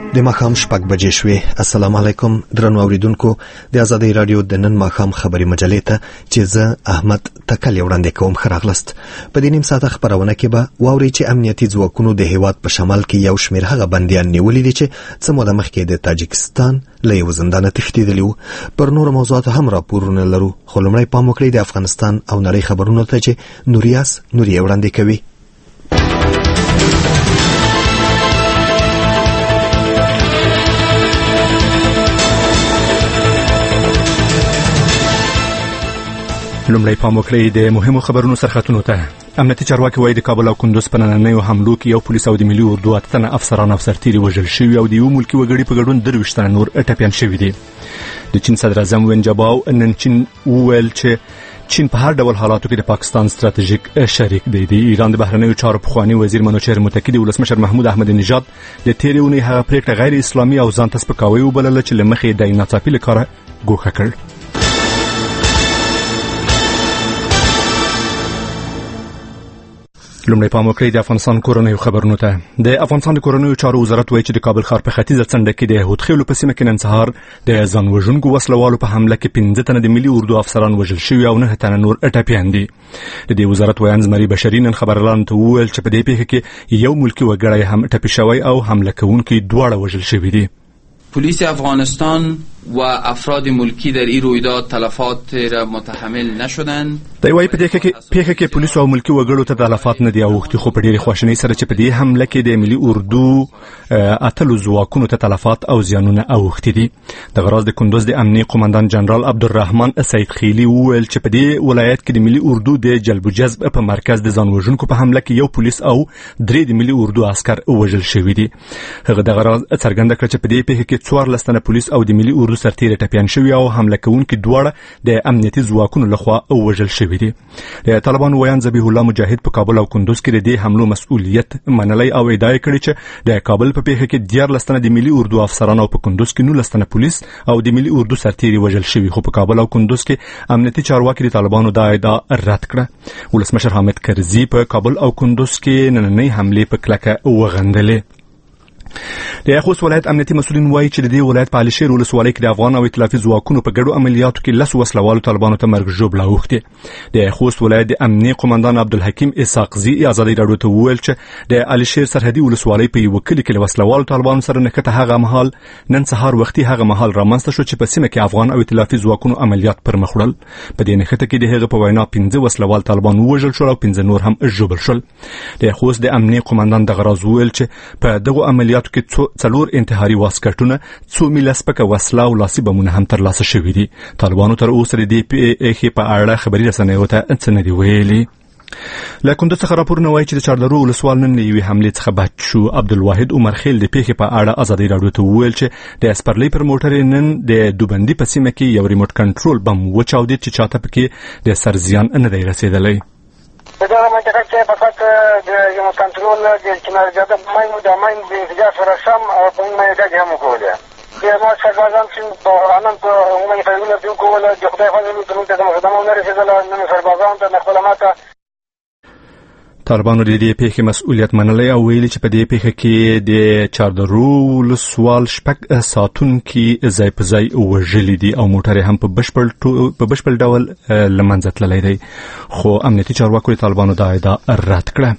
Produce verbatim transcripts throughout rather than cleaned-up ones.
د ماښام شپږ بجې شوې. السلام علیکم درنو اوریدونکو، د ازادۍ رادیو د نن ماښام خبري مجلې ته چې زه احمد تکل وړاندې کوم. ښه راغلاست. په دې نیم ساعته خبرونه کې به واورئ چې امنیتي ځواکونو د هیواد په شمال کې یو شمېر هغه بندیان نیولي دي چې څه موده مخکې د تاجکستان له یو زندانه تښتېدلي وو. پر نورو موضوعاتو هم راپورونه لرو، خو لومړی پام وکړئ د افغانستان او نړۍ خبرونو ته چې نوریاس نوري وړاندې کوي. لومړی پام وکړئ د مهمو خبرونو سرخطونو ته. امنیتي چارواکي وایي د کابل او کندوز په نننیو حملو کې یو پولیس او د ملي اردو اته تنه افسران او سرتیري وژل شوي او د یو ملکي وګړي په ګډون درویشت تنه نور ټپیان شوي دي. د چین صدر اعظم وین جاباو نن چین وویل چې چین په هر ډول حالاتو کې د پاکستان ستراتیژیک شریک دی. د ایران د بهرنیو چارو پخوانی وزیر منوچهر متکی د ولسمشر محمود احمد نژاد د تیرې اونۍ هغه پریکړه غیر اسلامي او ځان ته سپکاوی وبلله چې له مخې د ناڅاپي له کاره ګوښه کړ. لومړی پام وکړئ د افغانستان کورنیو خبرونو ته. د افغانستان د کورنیو چارو وزارت وایي چې د کابل ښار په ختیځه څنډه کې د هودخیلو په سیمه کې نن سهار د ځان وژونکو وسلوالو په حمله کې پنځه تنه د ملي اردو افسران وژل شوي او نه تنه نور ټپیان دي. د دې وزارت وایي زمري بشري نن خبرلاندو ته وویل چې په دې پیښه کې یو ملکي وګړی هم ټپي شوی او حمله کوونکي دواړه وژل شوي دي. پلیس افغانستان و افراد ملکی در این رویداد تلفات را متحمل نشدند. دی وايي په دې کې پیښه کې پولیس او ملکی وګړو ته تلفات نه دی اوختي، خو په ډېرې خواشینۍ سره چې په دې حمله کې د ملي اردو اتلو ځواکونو ته تلفات او زیانونه اوختي دي. د غراز د کندوز د امنیه قومندان جنرال عبدالرحمن سید خیلی وویل چې په دې ولایت کې د ملي اردو د جلب و جذب په مرکز د ځان وژونکو په حمله کې یو پولیس او درې د ملي اردو عسكر وژل شوي دي. هغه د غراز څرګنده کړ چې په دې پیښه کې څوارلس تنه پولیس او د ملي اردو سرتیري ټپیان شوي او حمله کوونکي دواړه د امنیتي ځواکونو لخوا وژل شوي دي. د طالبانو ویان ذبیح الله مجاهد په کابل او کندوز کې د دې حملو مسؤلیت منلی او ادعا کړې چې د کابل په پیښه کې دیارلس تنه د ملي اردو افسران او په کندوز کې نولس تنه پولیس او د ملي اردو سرتیري وژل شوي، خو په کابل او کندوز کې امنیتي چارواکي د طالبانو دا ادعا رد کړه. ولسمشر حامد کرزي په کابل او کندوز کې نننۍ حملې په کلکه وغندلې. د خوست ولایت امنیتي مسؤلین وایي چې د دې ولایت په علي شیر ولسوالۍ کې د افغان او ائتلافي ځواکونو په ګډو عملیاتو کې لس وسلوالو طالبانو ته مرګ ژوبله اوښتې. د خوست ولایت د امنیه قومندان عبدالحکیم اسحاقزي ازادۍ راډیو ته وویل چې د علي شیر سرحدي ولسوالۍ په یوه کلي کې له وسلوالو طالبانو سره نښته هغه مهال نن سهار وختي هغه مهال رامنځته شو چې په سیمه کې افغان او ائتلافي ځواکونو عملیات پر مخ وړل. په دې نښته کې د هغه په وینا پنځه وسلوال طالبان ووژل شول او پنځه نور هم ژوبل شول. د خوست د امنیه قومندان دغه راز وویل چې په دغو عملیاتو کې څلور انتحاري واسکټونه، څو میله سپکه وسله او لاسي بمونه هم ترلاسه شوي دي. طالبانو تر اوسه د دې پیښې په اړه خبري رسنیو ته څه نه دي ویلي. له کندوز څخه راپورونه وایي چې د چاردرو ولسوال نن له یوې حملې څخه بچ شو. عبدالواحد عمر خیل د پیښې په اړه ازادۍ راډیو ته وویل چې د اسپرلۍ پر موټر نن د دوبندي په سیمه کې یو ریموټ کنټرول بم وچاودېد چې چاته پکې د سر زیان نه دی رسېدلی. په دغه منطقه کې فقط د ریموټ کنټرول د چنارجاده په ماین د ماین د انفجار سره سم او په ماین د هم کوله. د ما سربازان چې په انن په عمومي فایلونه کې کوله د خدای فضل ته د مقدمه نه رسیدله. نن سربازان ته خپل ماته طالبانو د دې پیښې مسؤلیت منلی او ویلي چې په دې پیښه کې د چاردرو ولسوال شپږ ساتونکي ځای په ځای وژلي دي او موټر هم په بشپړ په بشپړ ډول له منځه تللی دی، خو امنیتي چارواکو د طالبانو دا ادعا رد کړه.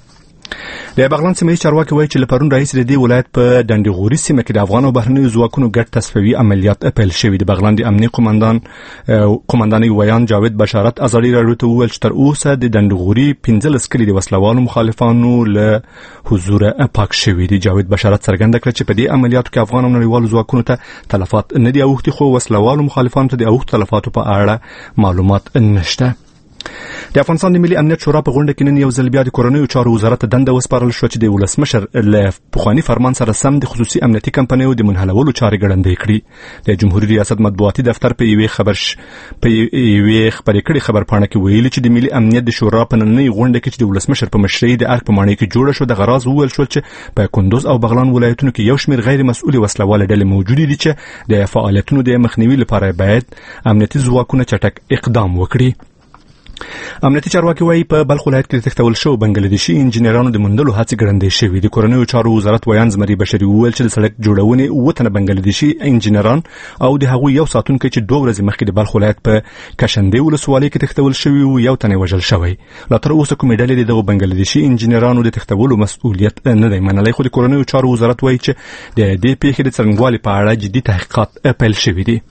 د بغلان سیمه چارواکي وایي چې له پرون راهیسې د دې ولایت په ډنډغوري سیمه کې د افغان او بهرنیو ځواکونو ګډ تصفیوي عملیات پیل شوي. د بغلان د امنیه قومندان قومندانۍ ویان جاوید بشارت ازادۍ راډیو ته وویل چې تر اوسه د ډنډغوري پنځلس کلي د وسلوالو مخالفانو له حضوره پاک شوي دي. جاوید بشارت څرګنده کړه چې په دې عملیاتو کې افغان او نړیوالو ځواکونو ته تلفات نه دي اوښتي، خو وسلوالو مخالفانو ته د اوښتو تلفاتو په اړه معلومات نشته. د افغانستان د ملي امنیت شورا په غونډه کې نن یو ځل بیا د کورنیو چارو وزارت ته دنده وسپارل شو چې د ولسمشر له پخواني فرمان سره سم د خصوصي امنیتي کمپنیو د منحلولو چارې ګړندۍ کړي. د جمهوریت ریاست مطبوعاتي دفتر په یوې خبر په یوې خبرې کړې خبرپاڼه کې ویلي چې د ملي امنیت د شورا په نننۍ غونډه کې چې د ولسمشر په مشرۍ د ارګ په ماڼۍ کې جوړه شو د غراز وویل شو چې په کندوز او بغلان ولایتونو کې یو شمېر غیر مسؤلې وسلواله ډلې موجودې دي چې د فعالیتونو د مخنیوي لپاره باید امنیتي ځواکونه چټک اقدام وکړي. امنیتي چارواکي وايي په بلخ ولایت کې تختول شو بنگلاديشي انجنیرانو د موندلو هڅې ګړندې شوې دي. کورنیو چارو وزارت ویان زمري بشري وویل چې د سړک جوړونې وطن بنگلاديشي انجنیران او د هغوی یو ساتونکي چې دوه ورځې مخکې د بلخ ولایت په کشندې ولسوالۍ کې تختول شوی او یو تن وژل شوی. لا تر اوسه کومې ډلې د بنگلاديشي انجنیرانو د تختولو مسؤلیت نه دی منلی، خو د کورنیو چارو وزارت وايي چې د دې پیښې د څرنګوالي په اړه جدي تحقیقات پیل شوي دي.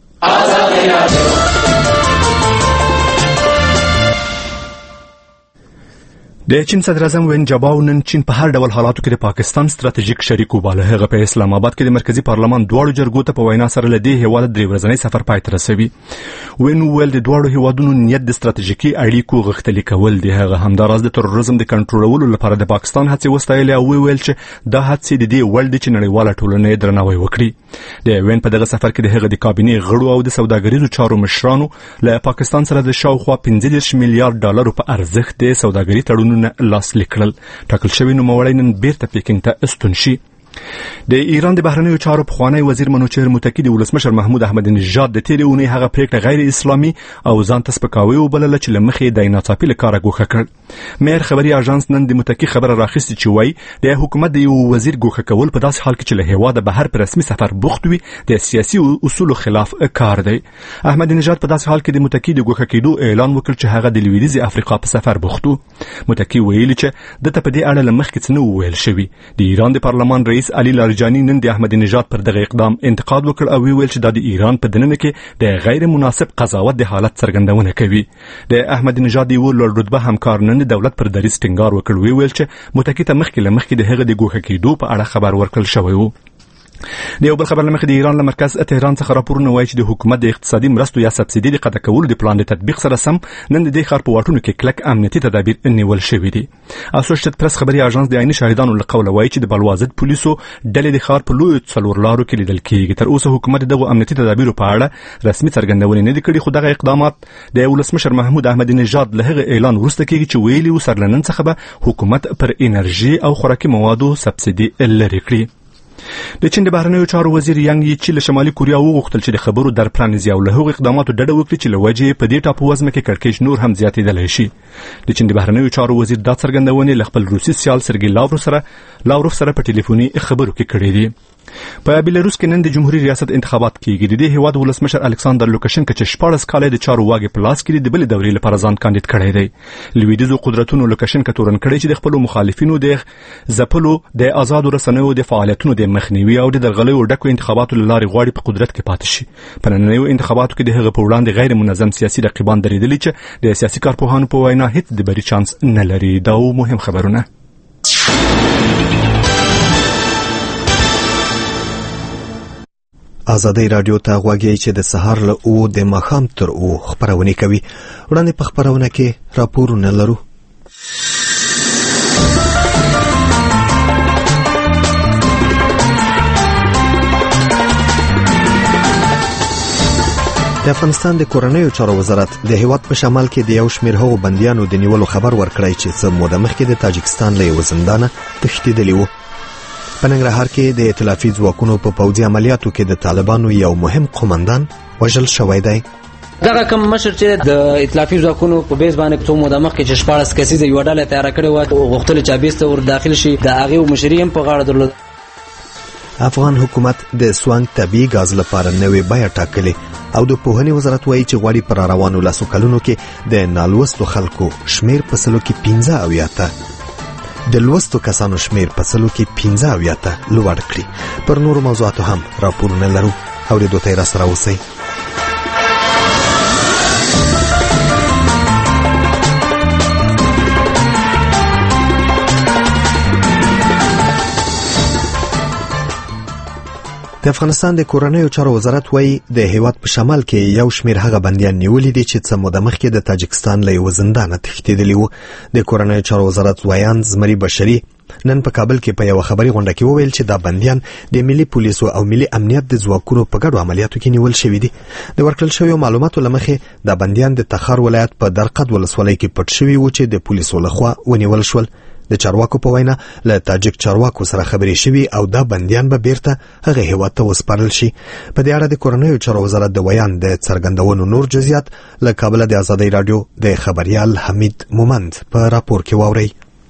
د چین صدر اعظم وین جاباو نن چین په هر ډول حالاتو کې د پاکستان ستراتیژیک شریک وباله. هغه په اسلام آباد کې د مرکزی پارلمان دواړو جرګو ته په وینا سره لدی هیواد درې ورځنی سفر پای ته رسوي. وین ویل د دواړو هیوادونو نیت د ستراتیژیکي اړیکو غښتلي کول دي. هغه همداراز د تروریزم د کنټرولولو لپاره د پاکستان هڅې وستایلې او ویل چې دا هڅې د دې وړ دي چې نړیواله ټولنه درناوی وکړي. د وین په دغه سفر کې د هغه د کابینې غړو او د سوداګریزو چارو مشرانو له پاکستان سره د شاوخوا پنځه دېرش میلیارډ ډالرو په ارزښت د سوداګري تړونونو لاس لیکل. ټاکل شوی نوموړی نن بیرته پیکینګ ته استون شي. د ایران د بهرنیو چارو پخوانی وزیر منوچهر متکی د ولسمشر محمود احمدی نژاد د تیرې اونۍ هغه پریکړه غیر اسلامي او ځان ته سپکاوی وبلله چې له مخې د ناڅاپي له کاره ګوښه کړ. میر خبري اژانس نن د متکی خبره راخیستې چې وایي د حکومت د یو وزیر ګوښه کول په داسې حال کې چې له هیواده بهر په رسمي سفر بوخت وي د سیاسي اصولو خلاف کار دی. احمدی نژاد په داسې حال کې د متکی د ګوښه کېدو اعلان وکړ چې هغه د لویدیځې افریقا په سفر بوخت و. متکی ویلي چې دته په دې اړه له مخکې څه نه ویل شوي. د ایران د پارلمان رئیس علي لاریجاني نن د احمدی نژاد پر دغه اقدام انتقاد وکړ او ویل چې د ایران په دننه کې د غیر مناسب قضاوت د حالت څرګندونه کوي. د احمدی نژاد یو لوړ رتبه همکار نن د دولت پر دریځ ټینګار وکړ ویل چې متکی ته مخکې له مخکې د هغه د ګوښه کېدو په اړه خبر ورکړل شوی و. د یو بل خبر لمخې د ایران له مرکز تهران څخه راپورونه وایي چې د حکومت د اقتصادي مرستو یا سبسیدي د قطع کولو د پلان د تطبیق سره سم نن د دې ښار په واټونو کې کلک امنیتي تدابیر نیول شوي دي. اسوشیټډ پریس خبري اژانس د عیني شاهدانو له قوله وایي چې د بلوازد پولیسو ډلې د ښار په لویو څلور لارو کې لیدل کېږي. تر اوسه حکومت دغه امنیتي تدابیرو په اړه رسمي څرګندونې نه دي کړې، خو دغه اقدامات د ولسمشر محمود احمدی نژاد له هغه اعلان وروسته کېږي چې ویلي و سرلنن څخه به حکومت پر انرژي او خوراکي موادو سبسیدي لري کړي. د چین د بهرنیو چارو وزیر یانګ یی چې له شمالي کوریا وغوښتل چې د خبرو در پرانیزي او له هغو اقداماتو ډډه وکړي چې له وجې په دې ټاپو وزمه کې کړکېچ نور هم زیاتېدلی شي. د چین د بهرنیو چارو وزیر دا څرګندونې له خپل روسي سیال سرګي لاوروف سره لاوروف سره په ټلیفوني خبرو کې کړې دي. په بیلاروس کې نن د جمهوریت ریاست انتخابات کېږي. د دې هیواد ولسمشر الکساندر لوکاشنکو چې شپاړس کاله د چارو واګې په لاس کې د بلې دورې لپاره ځان کاندید کړی دی. لویدیځو قدرتونو لوکاشنکو تورن کړی چې د خپل مخالفینو د ځپلو د آزادو رسنیو د فعالیتونو د مخنیوي او د درغلیو ډکو انتخاباتو له لارې غواړي په قدرت کې پاتې شي. په نننیو انتخاباتو کې د هغه په وړاندې غیر منظم سیاسي رقیبان درېدلي چې د سیاسي کارپوهانو په وینا هیڅ د بری چانس نه لري. دا مهم خبرونه. آزادی رادیو ته غوږی چې د سهار له او د ماښام تر او خبرونه کوي. وړاندې په خبرونه کې راپورونه لرو. د افغانستان د کورنیو چارو وزارت د هیواد په شمال کې د یو شمېر هغو بندیانو د نیولو خبر ورکړی چې څه موده مخکې د تاجکستان له یوه زندانه تښتېدلي وو. په ننګرهار کې د ائتلافي ځواکونو په پوځي عملیاتو کې د طالبانو یو مهم قومندان وژل شوی دی. دغه کوم مشر چې د ائتلافي ځواکونو په بیس باندې څو موده مخکې چې شپاړس کسیزه یو ډله تیار کړې و او غوښتل چې بیس ته ور داخل شي، د هغه مشري هم په غاړه درلود. افغان حکومت د سوانګ طبي غاز لپاره نوې بیه ټاکلې او د پوهنې وزارت وایي چې غواړي پر روانو لاسو کلونو کې د نالوستو خلکو شمیر په سلو کې پنځه اویا ته د لوستو کسانو شمیر په سلو کې پنځه اویا ته لوړ کړي. پر نورو موضوعاتو هم راپورونه لرو. اورېدو ته یې راسره اوسئ. د افغانستان د کورنیو چارو وزارت وایي د هیواد په شمال کې یو شمیر هغه بندیان نیولي دي چې څه موده مخکې د تاجکستان له یوه زندانه تښتېدلي وو. د کورنیو چارو وزارت ویان زمري بشري نن په کابل کې په یوه خبري غونډه کې وویل چې دا بندیان د ملي پولیسو او ملي امنیت د ځواکونو په ګډو عملیاتو کې نیول شوي دي. د ورکړل شویو معلوماتو له مخې دا بندیان د تخار ولایت په درقد ولسوالۍ کې پټ شوي وو چې د پولیسو لخوا ونیول شول. د چارواکو په وینا له تاجک چارواکو سره خبرې شوي او دا بندیان به بیرته هغه هیواد ته وسپارل شي. په دې اړه د کورنیو چارو وزارت د بیان د څرګندونو نور جزئیات له کابل د آزادۍ رادیو د خبريال حمید مومند په راپور کې واوري.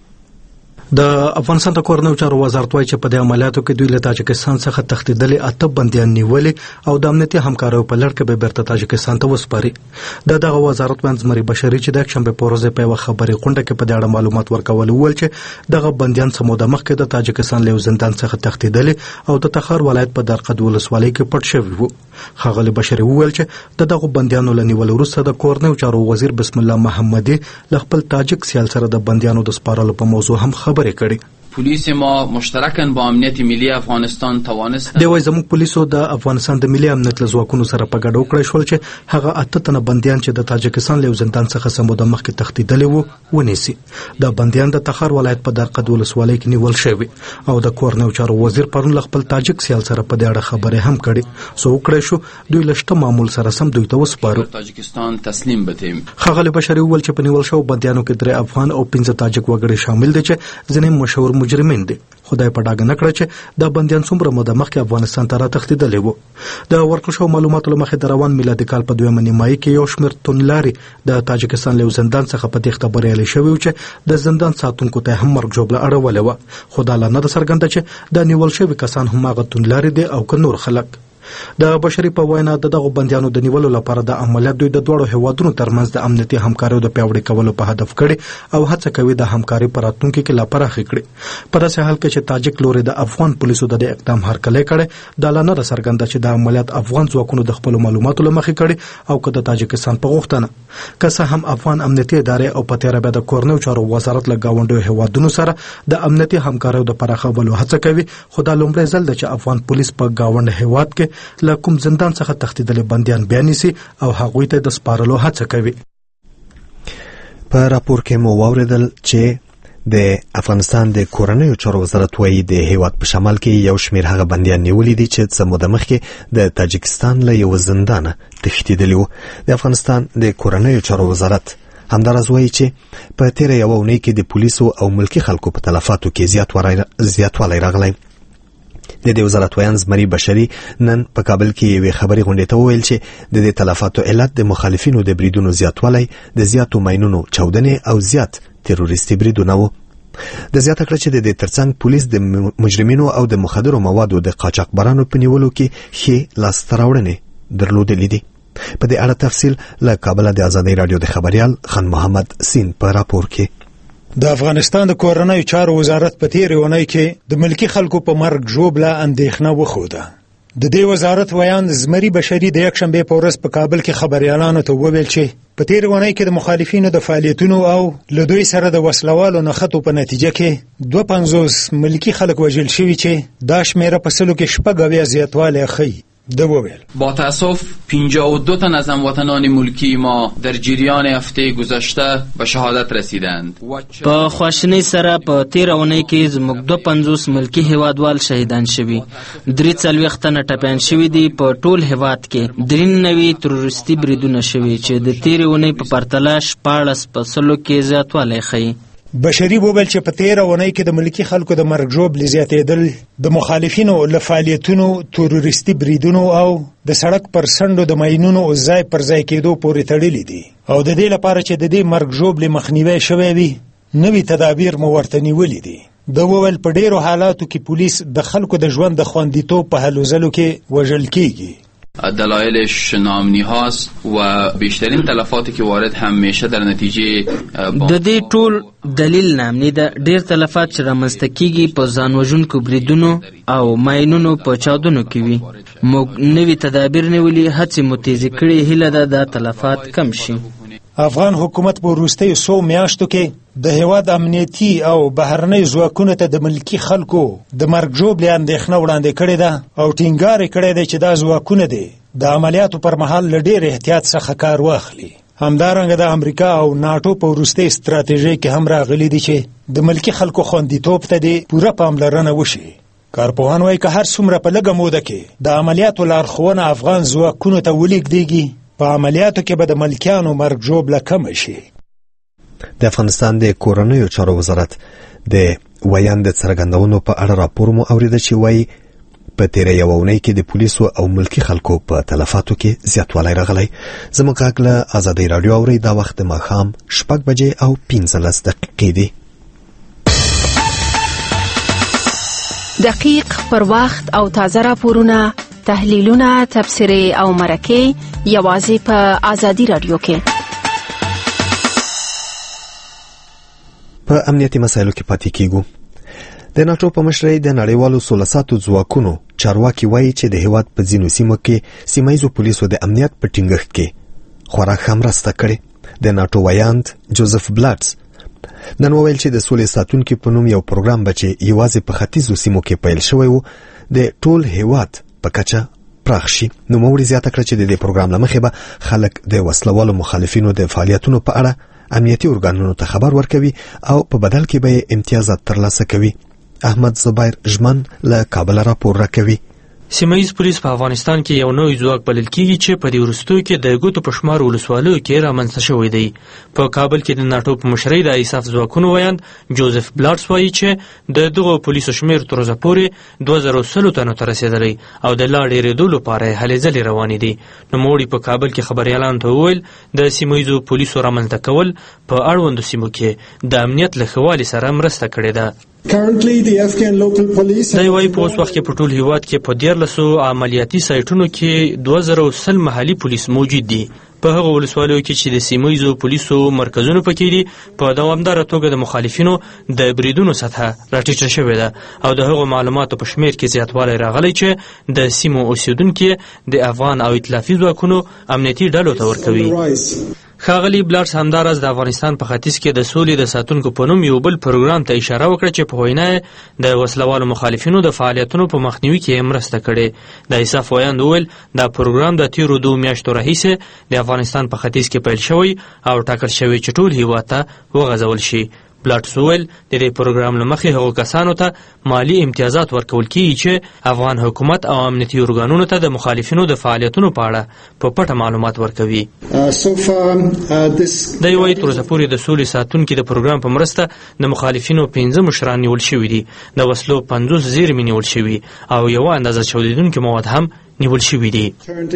د افغانستان د کورنیو چارو وزارت وايي چې په دې عملیاتو کې دوی له تاجکستان څخه تښتېدلي اته بندیان نیولې او د امنیتي همکاریو په لړ کې به بیرته تاجکستان ته وسپاري. د دغه وزارت وایي زمري بشري چې د یکشنبې په ورځ په یوه خبري غونډه کې په دې اړه معلومات ورکول ویل چې دغه بندیان څه موده مخکې د تاجکستان له زندان څخه تښتېدلي او د تخار ولایت په درقد ولسوالۍ کې پټ شوي وو. ښاغلي بشري ویل چې د دغه بندیانو له نیولو وروسته د کورنیو چارو وزیر بسم الله محمدي له خپل تاجک سیال سره د بندیانو د سپارلو په موضوع هم خبرې کړې. پلیس ما مشترکاً با امنیت ملی افغانستان توانستند د وای زموږ پولیسو د افغانستان د ملي امنیت له ځواکونو سره په ګډه وکړای شول چې هغه اته تنه بندیان چې د تاجکستان له زندان څخه سموده مخکې تښتېدلي وو ونیسي. د بندیان د تخار ولایت په درقد ولسوالۍ کې نیول شوي او د کورنیو چارو وزیر پرون خپل تاجک سیال سره په دې اړه خبرې هم کړې. سو وکړای شو دوی لشته معمول سره سم دوی ته وسپارو. تاجکستان تسلیم بتیم. ښاغلي بشري ویل چې په نیول شو بندیانو کې درې افغان او پنځه تاجک وګړي شامل دي چې ځینې مشهور مجرمین دي. خدای په ډاګه نه کړ چې د بندیان څومره موده مخکې افغانستان ته را تښتېدلي وو. د ورکړل شوو معلوماتو له مخې د روان میلادي کال په دویمه نیمایي کې یو شمېر توندلارې د تاجکستان له زندان څخه په تېښته بریالي شوي وو چې د زندان ساتونکو ته هم مرګ ژوبله اړولې وه. خو دا لا نه ده څرګنده چې د نیول شوي کسان هماغه توندلارې دي او که نور خلک. د بشري په وینا د دغه بندیانو د نیولو لپاره د عملیات دوی د دوړو هیوادونو ترمنځ د امنیتي همکاریو د پیاوړي کولو په هدف کړي او هڅه کوي د همکاري په راتلونکي کې لا پراخه کړي. په داسې حال کې چې تاجک لوري د افغان پولیسو د دې اقدام هرکلی کړي دا لا نه ده څرګنده چې د عملیات افغان ځواکونو د خپلو معلوماتو له مخې کړي او که د تاجکستان په غوښتنه. که څه هم افغان امنیتي ادارې او په تېره بیا د کورنیو چارو وزارت له ګاونډیو هیوادونو سره د امنیتي همکاریو د پراخولو هڅه کوي خو دا لومړی ځل ده چې افغان پولیس په ګاونډ هیواد کې له کوم زندان څخه تښتېدلي بندیان بیا نیسي او هغوی ته د سپارلو هڅه کوي. په راپور کې مو واوریدل چې د افغانستان د کورنیو چارو وزارت وايي د هیواد په شمال کې یو شمېر هغه بندیان نیولي دي چې څه موده مخکې د تاجکستان له یوه زندانه تښتېدلي وو. د افغانستان د کورنیو چارو وزارت همداراز وايي چې په تېره یوه اونۍ کې د پولیسو او ملکي خلکو په تلفاتو کې زیاتوالی راغلی. د دې وزارت ویان زمري بشري نن په کابل کې یوې خبري غونډې ته وویل چې د دې تلفاتو علت د مخالفینو د بریدونو زیاتوالی، د زیاتو ماینونو چاودنې او زیات تروریستي بریدونه وو. د زیاته کړه چې د دې ترڅنګ پولیس د مجرمینو او د مخدرو موادو د قاچاقبرانو په نیولو کې ښې لاسته راوړنې درلودلې دي. په دې اړه تفصیل له کابل د آزادۍ رادیو د خبريال خان محمد سین په راپور کې. د افغانستان د کورنیو چارو وزارت په تېرې اونۍ کې د ملکي خلکو په مرګ ژوبله اندېښنه وښوده. د دې وزارت ویان زمري بشري د یکشنبې په ورځ په کابل کې خبریالانو ته وویل چې په تېرې اونۍ کې د مخالفینو د فعالیتونو او له دوی سره د وسلوالو نښتو په نتیجه کې دوه پنځوس ملکي خلک وژل شوي چې دا شمېره په سلو کې شپږ اویا زیاتوالی ښیي. با تأسف پنجاه و دو تن از هموطنان ملکی ما در جریان هفته گذشته به شهادت رسیدند. په خواشینۍ سره په تېره اونۍ کې زموږ دوه پنځوس ملکي هیوادوال شهیدان شوي، درې څلوېښت تنه ټپیان شوي دي. په ټول هیواد کې درې نوي تروریستي بریدونه شوي چې د تېرې اونۍ په پرتله شپاړس په سلو کې زیاتوالی ښیي. بشري وویل چې په تېره اونۍ کې د ملکي خلکو د مرګ ژوبلې زیاتېدل د مخالفینو له فعالیتونو، تروریستي بریدونو او د سړک پر څنډو د ماینونو ځای پر ځای کېدو پورې تړلي دي او د دې لپاره چې د دې مرګ ژوبلې مخنیوی شوی وي نوي تدابیر مو ورته نیولي دي. د وویل په ډېرو حالاتو کې پولیس د خلکو د ژوند د خوندیتوب په هلو ځلو کې وژل کېږي. دلایلش ناامنی هاست و بیشترین تلفاتی که وارد هم میشه در نتیجه د دې ټول دلیل ناامنی ده. ډیر تلفات چې رامنځته کیږي په ځان وژونکو بریدونو او ماینونو په چاودنو کې وي. موږ نوي تدابیر نیولي، هڅې مو تیزې کړې، هیله ده دا تلفات کم شي. افغان حکومت په وروستیو څو میاشتو کې د هیواد امنیتي او بهرنۍ ځواکونو ته د ملکي خلکو د مرګ ژوبلې اندېښنه وړاندې کړې ده او ټینګار یې کړی دی چې دا ځواکونه دي د عملیاتو پر مهال له ډېر احتیاط څخه کار واخلي. همدارنګه د امریکا او ناټو په وروستۍ ستراتیژۍ کې هم راغلي دي چې د ملکي خلکو خوندیتوب ته دې پوره پاملرنه وشي. کارپوهان وایي که هر څومره په لږه موده کې د عملیاتو لارښوونه افغان ځواکونو ته ولېږدېږي په عملیاتو کې به د ملکیانو مرګ ژوبله کمه شي. د افغانستان د کورنیو چارو وزارت د ویان د څرګندونو په اړه راپور مو اوریده چې وایي په تیره یوه اونۍ کې د پولیسو او ملکي خلکو په تلفاتو کې زیاتوالی راغلی. زموږ غږ له ازادۍ راډیو اورئ. دا وخت د ماښام شپږ بجې او پنځلس دقیقې دي. دقیق پر وخت او تازه راپورونه، تحلیلونه، تبصرې او مرکې یوازې په ازادۍ راډیو کې. په امنیتي مسایلو کې پاتې کیږو. د ناټو په مشرۍ د نړیوالو سوله ساتو ځواکونو چارواکي وایي چې د هیواد په ځینو سیمو کې سیمایزو پولیسو د امنیت په ټینګښت کې خورا ښه مرسته کړې. د ناټو ویاند جوزف بلاټس نن وویل چې د سولې ساتونکي په نوم یو پروګرام به چې یوازې په ختیځو سیمو کې پیل شوی و د ټول هیواد په کچه پراخ شي. نوموړي زیاته کړه چې د دې پروګرام له مخې به خلک د وسلوالو مخالفینو د فعالیتونو په اړه امنیتي ارګانونو ته خبر ورکوي او په بدل کې به امتیازات ترلاسه کوي. احمد زبیر ژمن له کابل راپور راکوي. سیمایي پولیس په افغانستان کې یو نوی ځواک بلل کیږي چې په دې وروستیو کې د ګوتو په شمار ولسوالیو کې رامنځته شوی دی. په کابل کې د ناټو په مشرۍ د ایساف ځواکونو ویاند جوزف بلاټس وایي چې د دغو پولیسو شمیر تر اوسه پورې دوه زره سلو تنو ته رسېدلی او د لا ډېرېدو لپاره هلې ځلې روانې دي. نوموړي په کابل کې خبریالانو ته وویل د سیمایي پولیسو رامنځته کول په اړوندو سیمو کې د امنیت له ښه والي سره مرسته کړې ده. دا وایي په اوس وخت کې په ټول هیواد کې په دیارلسو عملیاتي سایټونو کې دوه زره سل محلي پولیس موجود دي. په هغه ولسوالیو کې چې د سیمایي پولیسو مرکزونو پکې دي په دوامداره توګه د مخالفینو د بریدونو سطحه راټیټه شوې ده او د هغو معلوماتو په شمیر کې زیاتوالی راغلی چې د سیمو اوسیدونکي د افغان او ائتلافي ځواکونو امنیتي ډلو ته ورکوي. ښاغلي بلاټس همداراز د افغانستان په ختیځ کې د سولې د ساتونکو په نوم یو بل پروګرام ته اشاره وکړه چې په وینا د وسلوالو مخالفینو د فعالیتونو په مخنیوي کې مرسته کړې. د ایساف ویاند وویل دا پروګرام د تیرو دوه میاشتو راهیسې د افغانستان په ختیځ کې پیل شوی او ټاکل شوی چې ټول هیواد ته وغځول شي. بلاټس وویل د دې پروګرام له مخې هغو کسانو ته مالی امتیازات ورکول کیږي چې افغان حکومت او امنیتي ارګانونو ته د مخالفینو د فعالیتونو په اړه په پټه معلومات ورکوي. د یوې تر اوسه پورې د سولې ساتونکي د پروګرام په مرسته د مخالفینو پنځه مشران نیول شوي دي. د وسلو پنځوس زیرمې نیول شوي او یوه اندازه چاودېدونکي مواد هم نیول شوي دي.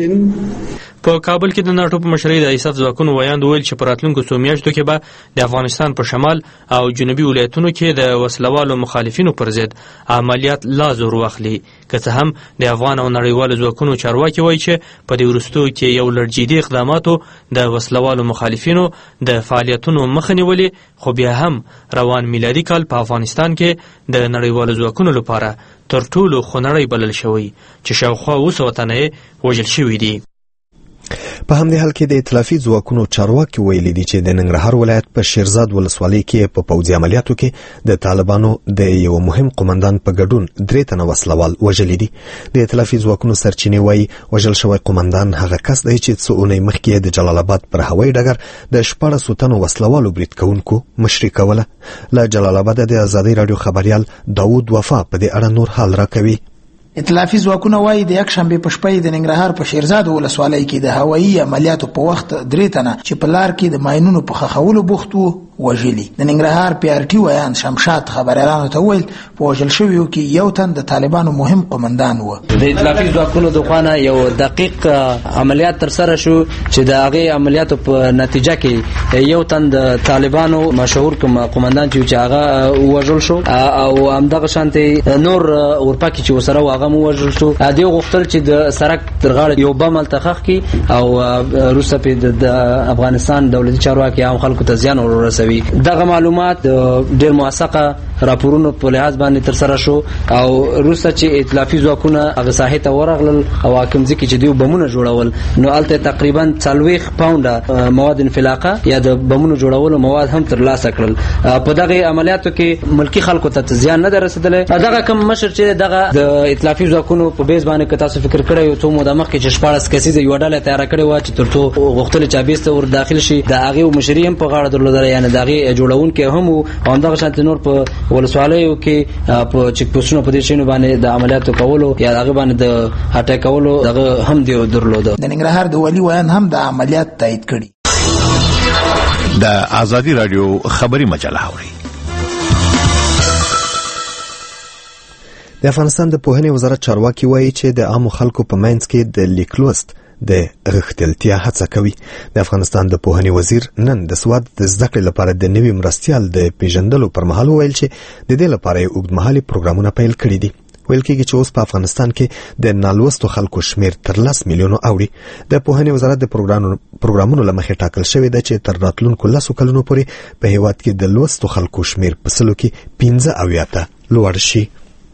په کابل کې د ناټو په مشرۍ د ایساف ځواکونو ویاند وویل چې په راتلونکو څو میاشتو کې به د افغانستان په شمال او جنوبي ولایتونو کې د وسلوالو مخالفینو پر ضد عملیات لا زور واخلي. که څه هم د افغان او نړیوالو ځواکونو چارواکي وایي چې په دې وروستیو کې یو لړ جدي اقداماتو د وسلوالو مخالفینو د فعالیتونو مخه نیولې، خو بیا هم روان میلادي کال په افغانستان کې د نړیوالو ځواکونو لپاره تر ټولو خونړی بلل شوی چې شاوخوا اوه سوه تنه وژل شوي دي. په همدې حال کې د ائتلافي ځواکونو چارواکي ویلي دي چې د ننګرهار ولایت په شیرزاد ولسوالۍ کې په پوځي عملیاتو کې د طالبانو د یو مهم قومندان په ګډون درې تنه وسلوال وژلي دي. د ائتلافي ځواکونو سرچینې وایي وژل شوی قومندان هغه کس دی چې څو اونۍ مخکې د جلال آباد پر هوایي ډګر د شپاړسو تنو وسلوالو برید کوونکو مشري کوله. له جلال آباد د ازادۍ راډیو خبریال داوود وفا په دې اړه نور حال راکوي. ائتلافي ځواکونه وایي د یکشنبې په شپه د ننګرهار په شیرزاد ولسوالۍ کې د هوایي عملیاتو په وخت درې تنه چې په لار کې د ماینونو په ښخولو بوخت وو وژلي. د ننګرهار پی آر ټي ویاند شمشاد خبریالانو ته وویل په وژل شویو کې یو تن د طالبانو مهم قومندان و. د ائتلافي ځواکونو د خوا نه یو دقیق عملیات ترسره شو چې د هغې عملیاتو په نتیجه کې یو تن د طالبانو مشهور قومندان چې هغه وژل شو او همدغه شانتې نور ورپکې چې ورسره و هغه مو وژل شو. دوی غوښتل چې د سړک تر غاړه یو بم هلته ښخ کړي او وروسته پرې د افغانستان دولتي چارواکي عام خلکو ته زیان ورسوي. دغه معلومات ډېر موثقه راپورونو په لحاظ باندې ترسره شو او وروسته چې ائتلافي ځواکونه هغه ساحې ته ورغلل او حاکم ځکه چې دوی بمونه جوړول نو هلته تقریبا څلوېښت پاونډه مواد انفلاقه یا د بمونو جوړولو مواد هم ترلاسه کړل. په دغه عملیاتو کې ملکي خلکو ته زیان نه ده رسېدلی. دغه کوم مشر چې دغه د ائتلافي ځواکونو په بیس باندې که تاسو فکر کړی یو څو موده مخکې چې شپاړس کسیزه یوه ډله تیاره کړې وه چې تر څو غوښتلې چابیس ته ور داخل شي د هغې مشري هم په غاړه درلودله یعنې د هغې جوړونکي هم وو او همدغه شانتې نور په ولسوالیو کې په چیک پوسټونو په دې شیانو باندې د عملیاتو کولو یا هغې باندې د اټیک کولو دغه هم دی درلوده. د ننګرهار د والي ویاند هم د عملیات تایید کړي. د ازادي راډیو خبري مجله اوري. د افغانستان د پوهنې وزارت چارواکي وایي چې د عامو خلکو په منځ کې د لیکلوست د غښتلتیا هڅه کوي. د افغانستان د پوهنې وزیر نن د سواد د زده کړې لپاره د نوي مرستيال د پیژندلو پر مهال ویل چې د دې لپاره اوږدمهالي پروګرامونه پیل کړي دي. ویل کېږي چې اوس په افغانستان کې د نالوستو خلکو شمیر تر لس میلیونو اوړي. د پوهنې وزارت د پروګرامونو له مخې ټاکل شوی دی چې تر راتلونکو لسو کلونو پورې په هیواد کې د لوستو خلکو شمیر په سلو کې پنځه اویا ته لوړ شي.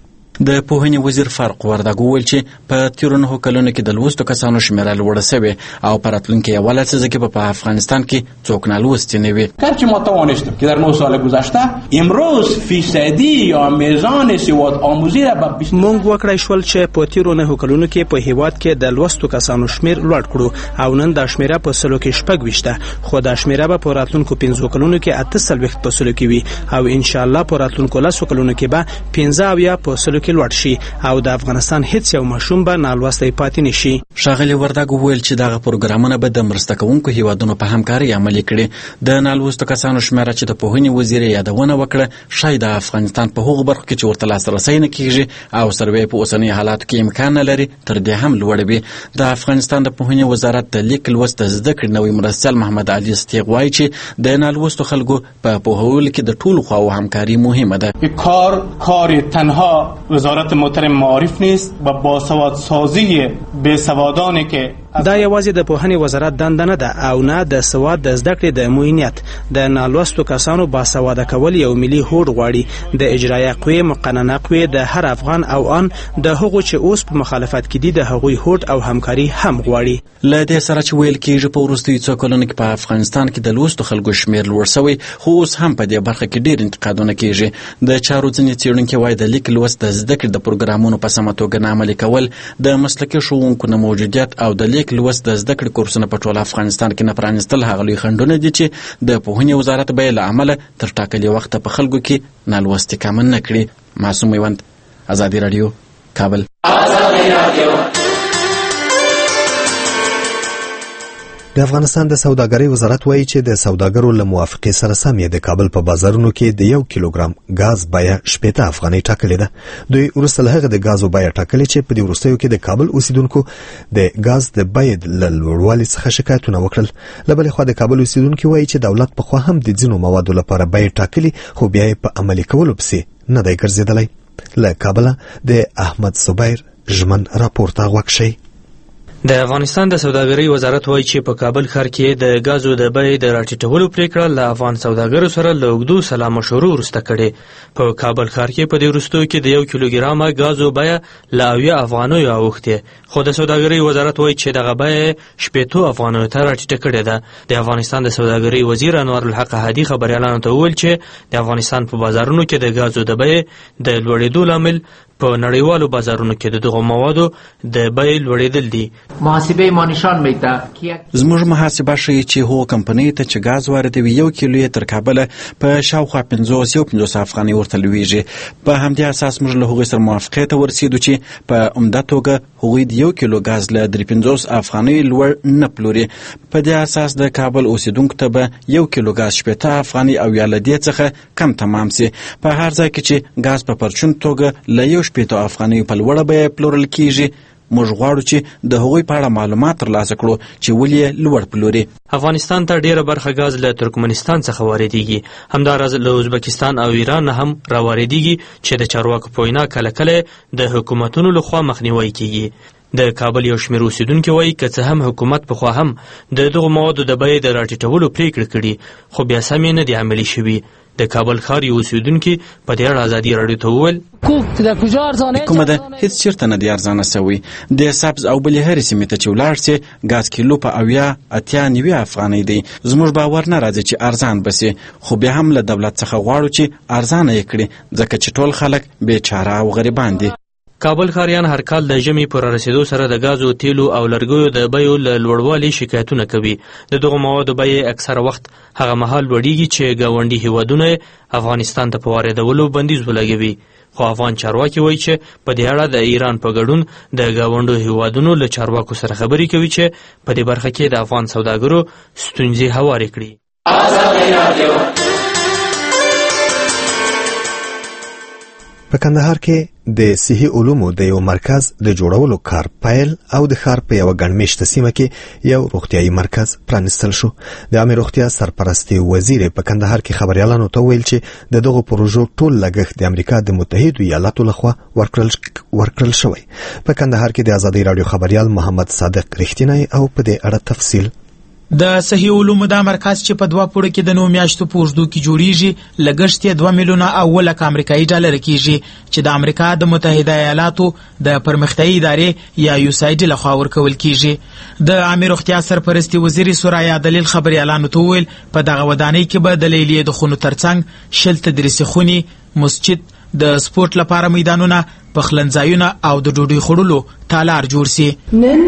د پوهنې وزیر فاروق وردګ وویل چې په تیرو نهو کلونو کې د لوستو کسانو شمېره لوړه سوې او په راتلونکي یوه لسیزه کې په افغانستان کې څوک نالوستي نه وي. گرچه ما توانستیم که در نه سال گذشته امروز فیصدی یا میزان سواد آموزی را به مونږ وکړای شول چې په تیرو نهو کلونو کې په هیواد کې د لوستو کسانو شمېر لوړ کړو او نن دا شمېره په سلو کې شپږ ویشته، خو دا شمېره به په راتلونکو پنځو کلونو کې اته څلوېښت په سلو کې وي او ان شاء الله په راتلونکو لسو کلونو کې به پنځه اویا په سلو کې لوړ شي او د افغانستان هیڅ یو ماشوم به نالوستی پاتې نشي. ښاغلي وردګ وویل چې دغه پروګرامونه به د مرسته کوونکو هیوادونو په همکارۍ عملي کړي. د نالوستو کسانو شمېره چې د پوهنې وزیر یادونه وکړه ښایي د افغانستان په هغو برخو کې چې ورته لاسرسی نه کیږي او سروې په اوسنۍ حالاتو کې امکان نه لري تر دې هم لوړه وي. د افغانستان د پوهنې وزارت د لیک لوست د زده کړې نوی مرستیال محمد علي ستیغ وایي چې د نالوستو خلکو په پوهولو کې د ټولو خواو همکاري مهمه ده. کار کار تنها وزارت محترم معارف نیست و باسواد سازی بیسوادانی که دا یوازې د پوهنې وزارت دنده نه ده او نه د سواد د زده کړې د معینیت. د نالوستو کسانو باسواده کول یو ملي هوډ غواړي. د اجرایه قوې مقننه قوې د هر افغان او آن د هغو چې اوس په مخالفت کې دي د هغوی هوډ او همکاري هم غواړي. له دې سره چې ویل کېږي په وروستیو څو کلونو کې په افغانستان کې د لوستو خلکو شمېر لوړ سوی، خو اوس هم په دې برخه کې ډېر انتقادونه کېږي. د چارو ځینې څېړونکي وایي د لیک لوست د زده کړې د پروګرامونو په سمه توګه نه عملي کول، د مسلکي ښوونکو نه موجودیت او د لیک لوست د زده کړې کورسونه په ټول افغانستان کې نه پرانیستل هغه لوی خنډونه دي چې د پوهنې وزارت به یې له امله تر ټاکلي وخته په خلکو کې نالوستي کمه نه کړي. معصوم میوند، ازادي راډیو، کابل. د افغانستان د سوداګرۍ وزارت وایي چې د سوداګرو له موافقې سره سم یې د کابل په بازارونو کې د یو کیلوګرام غاز بیه شپېته افغانۍ ټاکلې ده. دوی وروسته له هغه د غازو بیه ټاکلې چې په دې وروستیو کې د کابل اوسیدونکو د غاز د بیې له لوړوالي څخه شکایتونه وکړل. له بلې خوا د کابل اوسیدونکو وایي چې دولت پخوا هم د ځینو موادو لپاره بیې ټاکلې، خو بیا یې په عملي کولو پسې نه دی ګرځېدلی. له کابله د احمد صبیر ژمن راپورته غوږ شئ. د افغانستان د سوداګرۍ وزارت وایي چې په کابل ښار کې د غازو د بیې د راټیټولو پریکړه له افغان سوداګرو سره له اوږدو سلا مشورو وروسته کړې. په کابل ښار کې په دې وروستیو کې د یو کیلوګرامه غازو بیه له اویا افغانیو اوښتې، خو د سوداګرۍ وزارت وایي چې دغه بیه شپېتو افغانیو ته راټیټه کړې ده. د افغانستان د سوداګرۍ وزیر انور الحق هادي خبریالانو ته وویل چې د افغانستان په بازارونو کې د غازو د بیې د لوړېدو لامل په نړیوالو بازارونو کې د دغو موادو د بیې لوړېدل دي. محاسبه ما نشان میده زموږ محاسبه ښیي چې هغو کمپنۍ ته چې غاز واردوي یو کیلو یې تر کابله په شاوخوا پنځوس یو پنځوس افغانۍ ورته لویږي. په همدې اساس موږ له هغوی سره موافقې ته ورسېدو چې په عمده توګه هغوی د یو کیلو غاز له درې پنځوس افغانۍ لوړ نه پلوري. په دې اساس د کابل اوسیدونکو ته به یو کیلو غاز شپېته افغانۍ او یا له دې څخه کم تمام سي. په هر ځای کې چې غاز په پرچون توګه له یو شپېتو افغانیو په لوړه بیه پلورل کیږي، موږ غواړو چې د هغوی په اړه معلومات ترلاسه کړو چې ولې یې لوړ پلوري. افغانستان ته ډیره برخه غاز له ترکمنستان څخه واردېږي، همداراز له ازبکستان او ایران هم راواردېږي چې د چارواکو په وینا کله کله د حکومتونو لخوا مخنیوی کیږي. د کابل یو شمېر اوسیدونکي وایي که څه هم حکومت پخوا هم د دغو موادو د بیې د راټیټولو پریکړه کړې، خو بیا سم یې نه دي عملي شوي. د کابل ښار یو اوسیدونکي په دې اړه ازادي راډیو ته وویل کومه ده هیڅ چېرته نه دی ارزانه سوی. د سبز او بلې هرې سیمې ته چې ولاړ سې ګاز کیلو په اویا اتیا نوي افغانۍ دی. زموږ باور نه راځي چې ارزان بسي، خو بیا هم له دولت څخه غواړو چې ارزانه یې کړي ځکه چې ټول خلک بېچاره او غریبان دي. کابل ښاریان هر کال د ژمي په رارسېدو سره د غازو، تیلو او لرګیو د بیو له لوړوالي شکایتونه کوي. د دغو موادو بیې اکثره وخت هغه مهال لوړېږي چې ګاونډي هیوادونه افغانستان ته په واردولو بندیز ولګوي. خو افغان چارواکي وایي چې په دې اړه د ایران په ګډون د ګاونډو هیوادونو له چارواکو سره خبرې کوي چې په دې برخه کې د افغان سوداګرو ستونزې هوارې کړي. په کندهار کې د صحي علومو د یو مرکز د جوړولو کار پیل او د ښار په یو ګڼمېشته سیمه کې یو روغتیايي مرکز پرانیستل شو. د عامه روغتیا سرپرستي وزیر په کندهار کې خبريالانو ته ویل چې د دغه پروژو ټول لګښت د امریکا د متحده ایالاتو لخوا ورکړل ورکړل شوی. په کندهار کې د آزادۍ رادیو خبريال محمد صادق رښتینی او په دې اړه تفصیل. د صحي علومو دا مرکز چې په دوه پوړه کې د نو میاشتو په اوږدو کې جوړیږي لګښت یې دوه میلیونه او لک امریکایي ډالر کېږي چې د امریکا د متحده ایالاتو د پرمختیايي ادارې یا یو اس آی ډي لخوا ورکول کېږي. د عامه روغتیا سرپرستی وزیر سورایا دلیل خبريالانو ته ویل په دغه ودانۍ کې به د لیلیې د خونو ترڅنګ شل تدریسي خونې، مسجد، د سپورت لپاره میدانونه، پخلنځایونه او د ډوډۍ خوړلو تالار جوړ سي. نن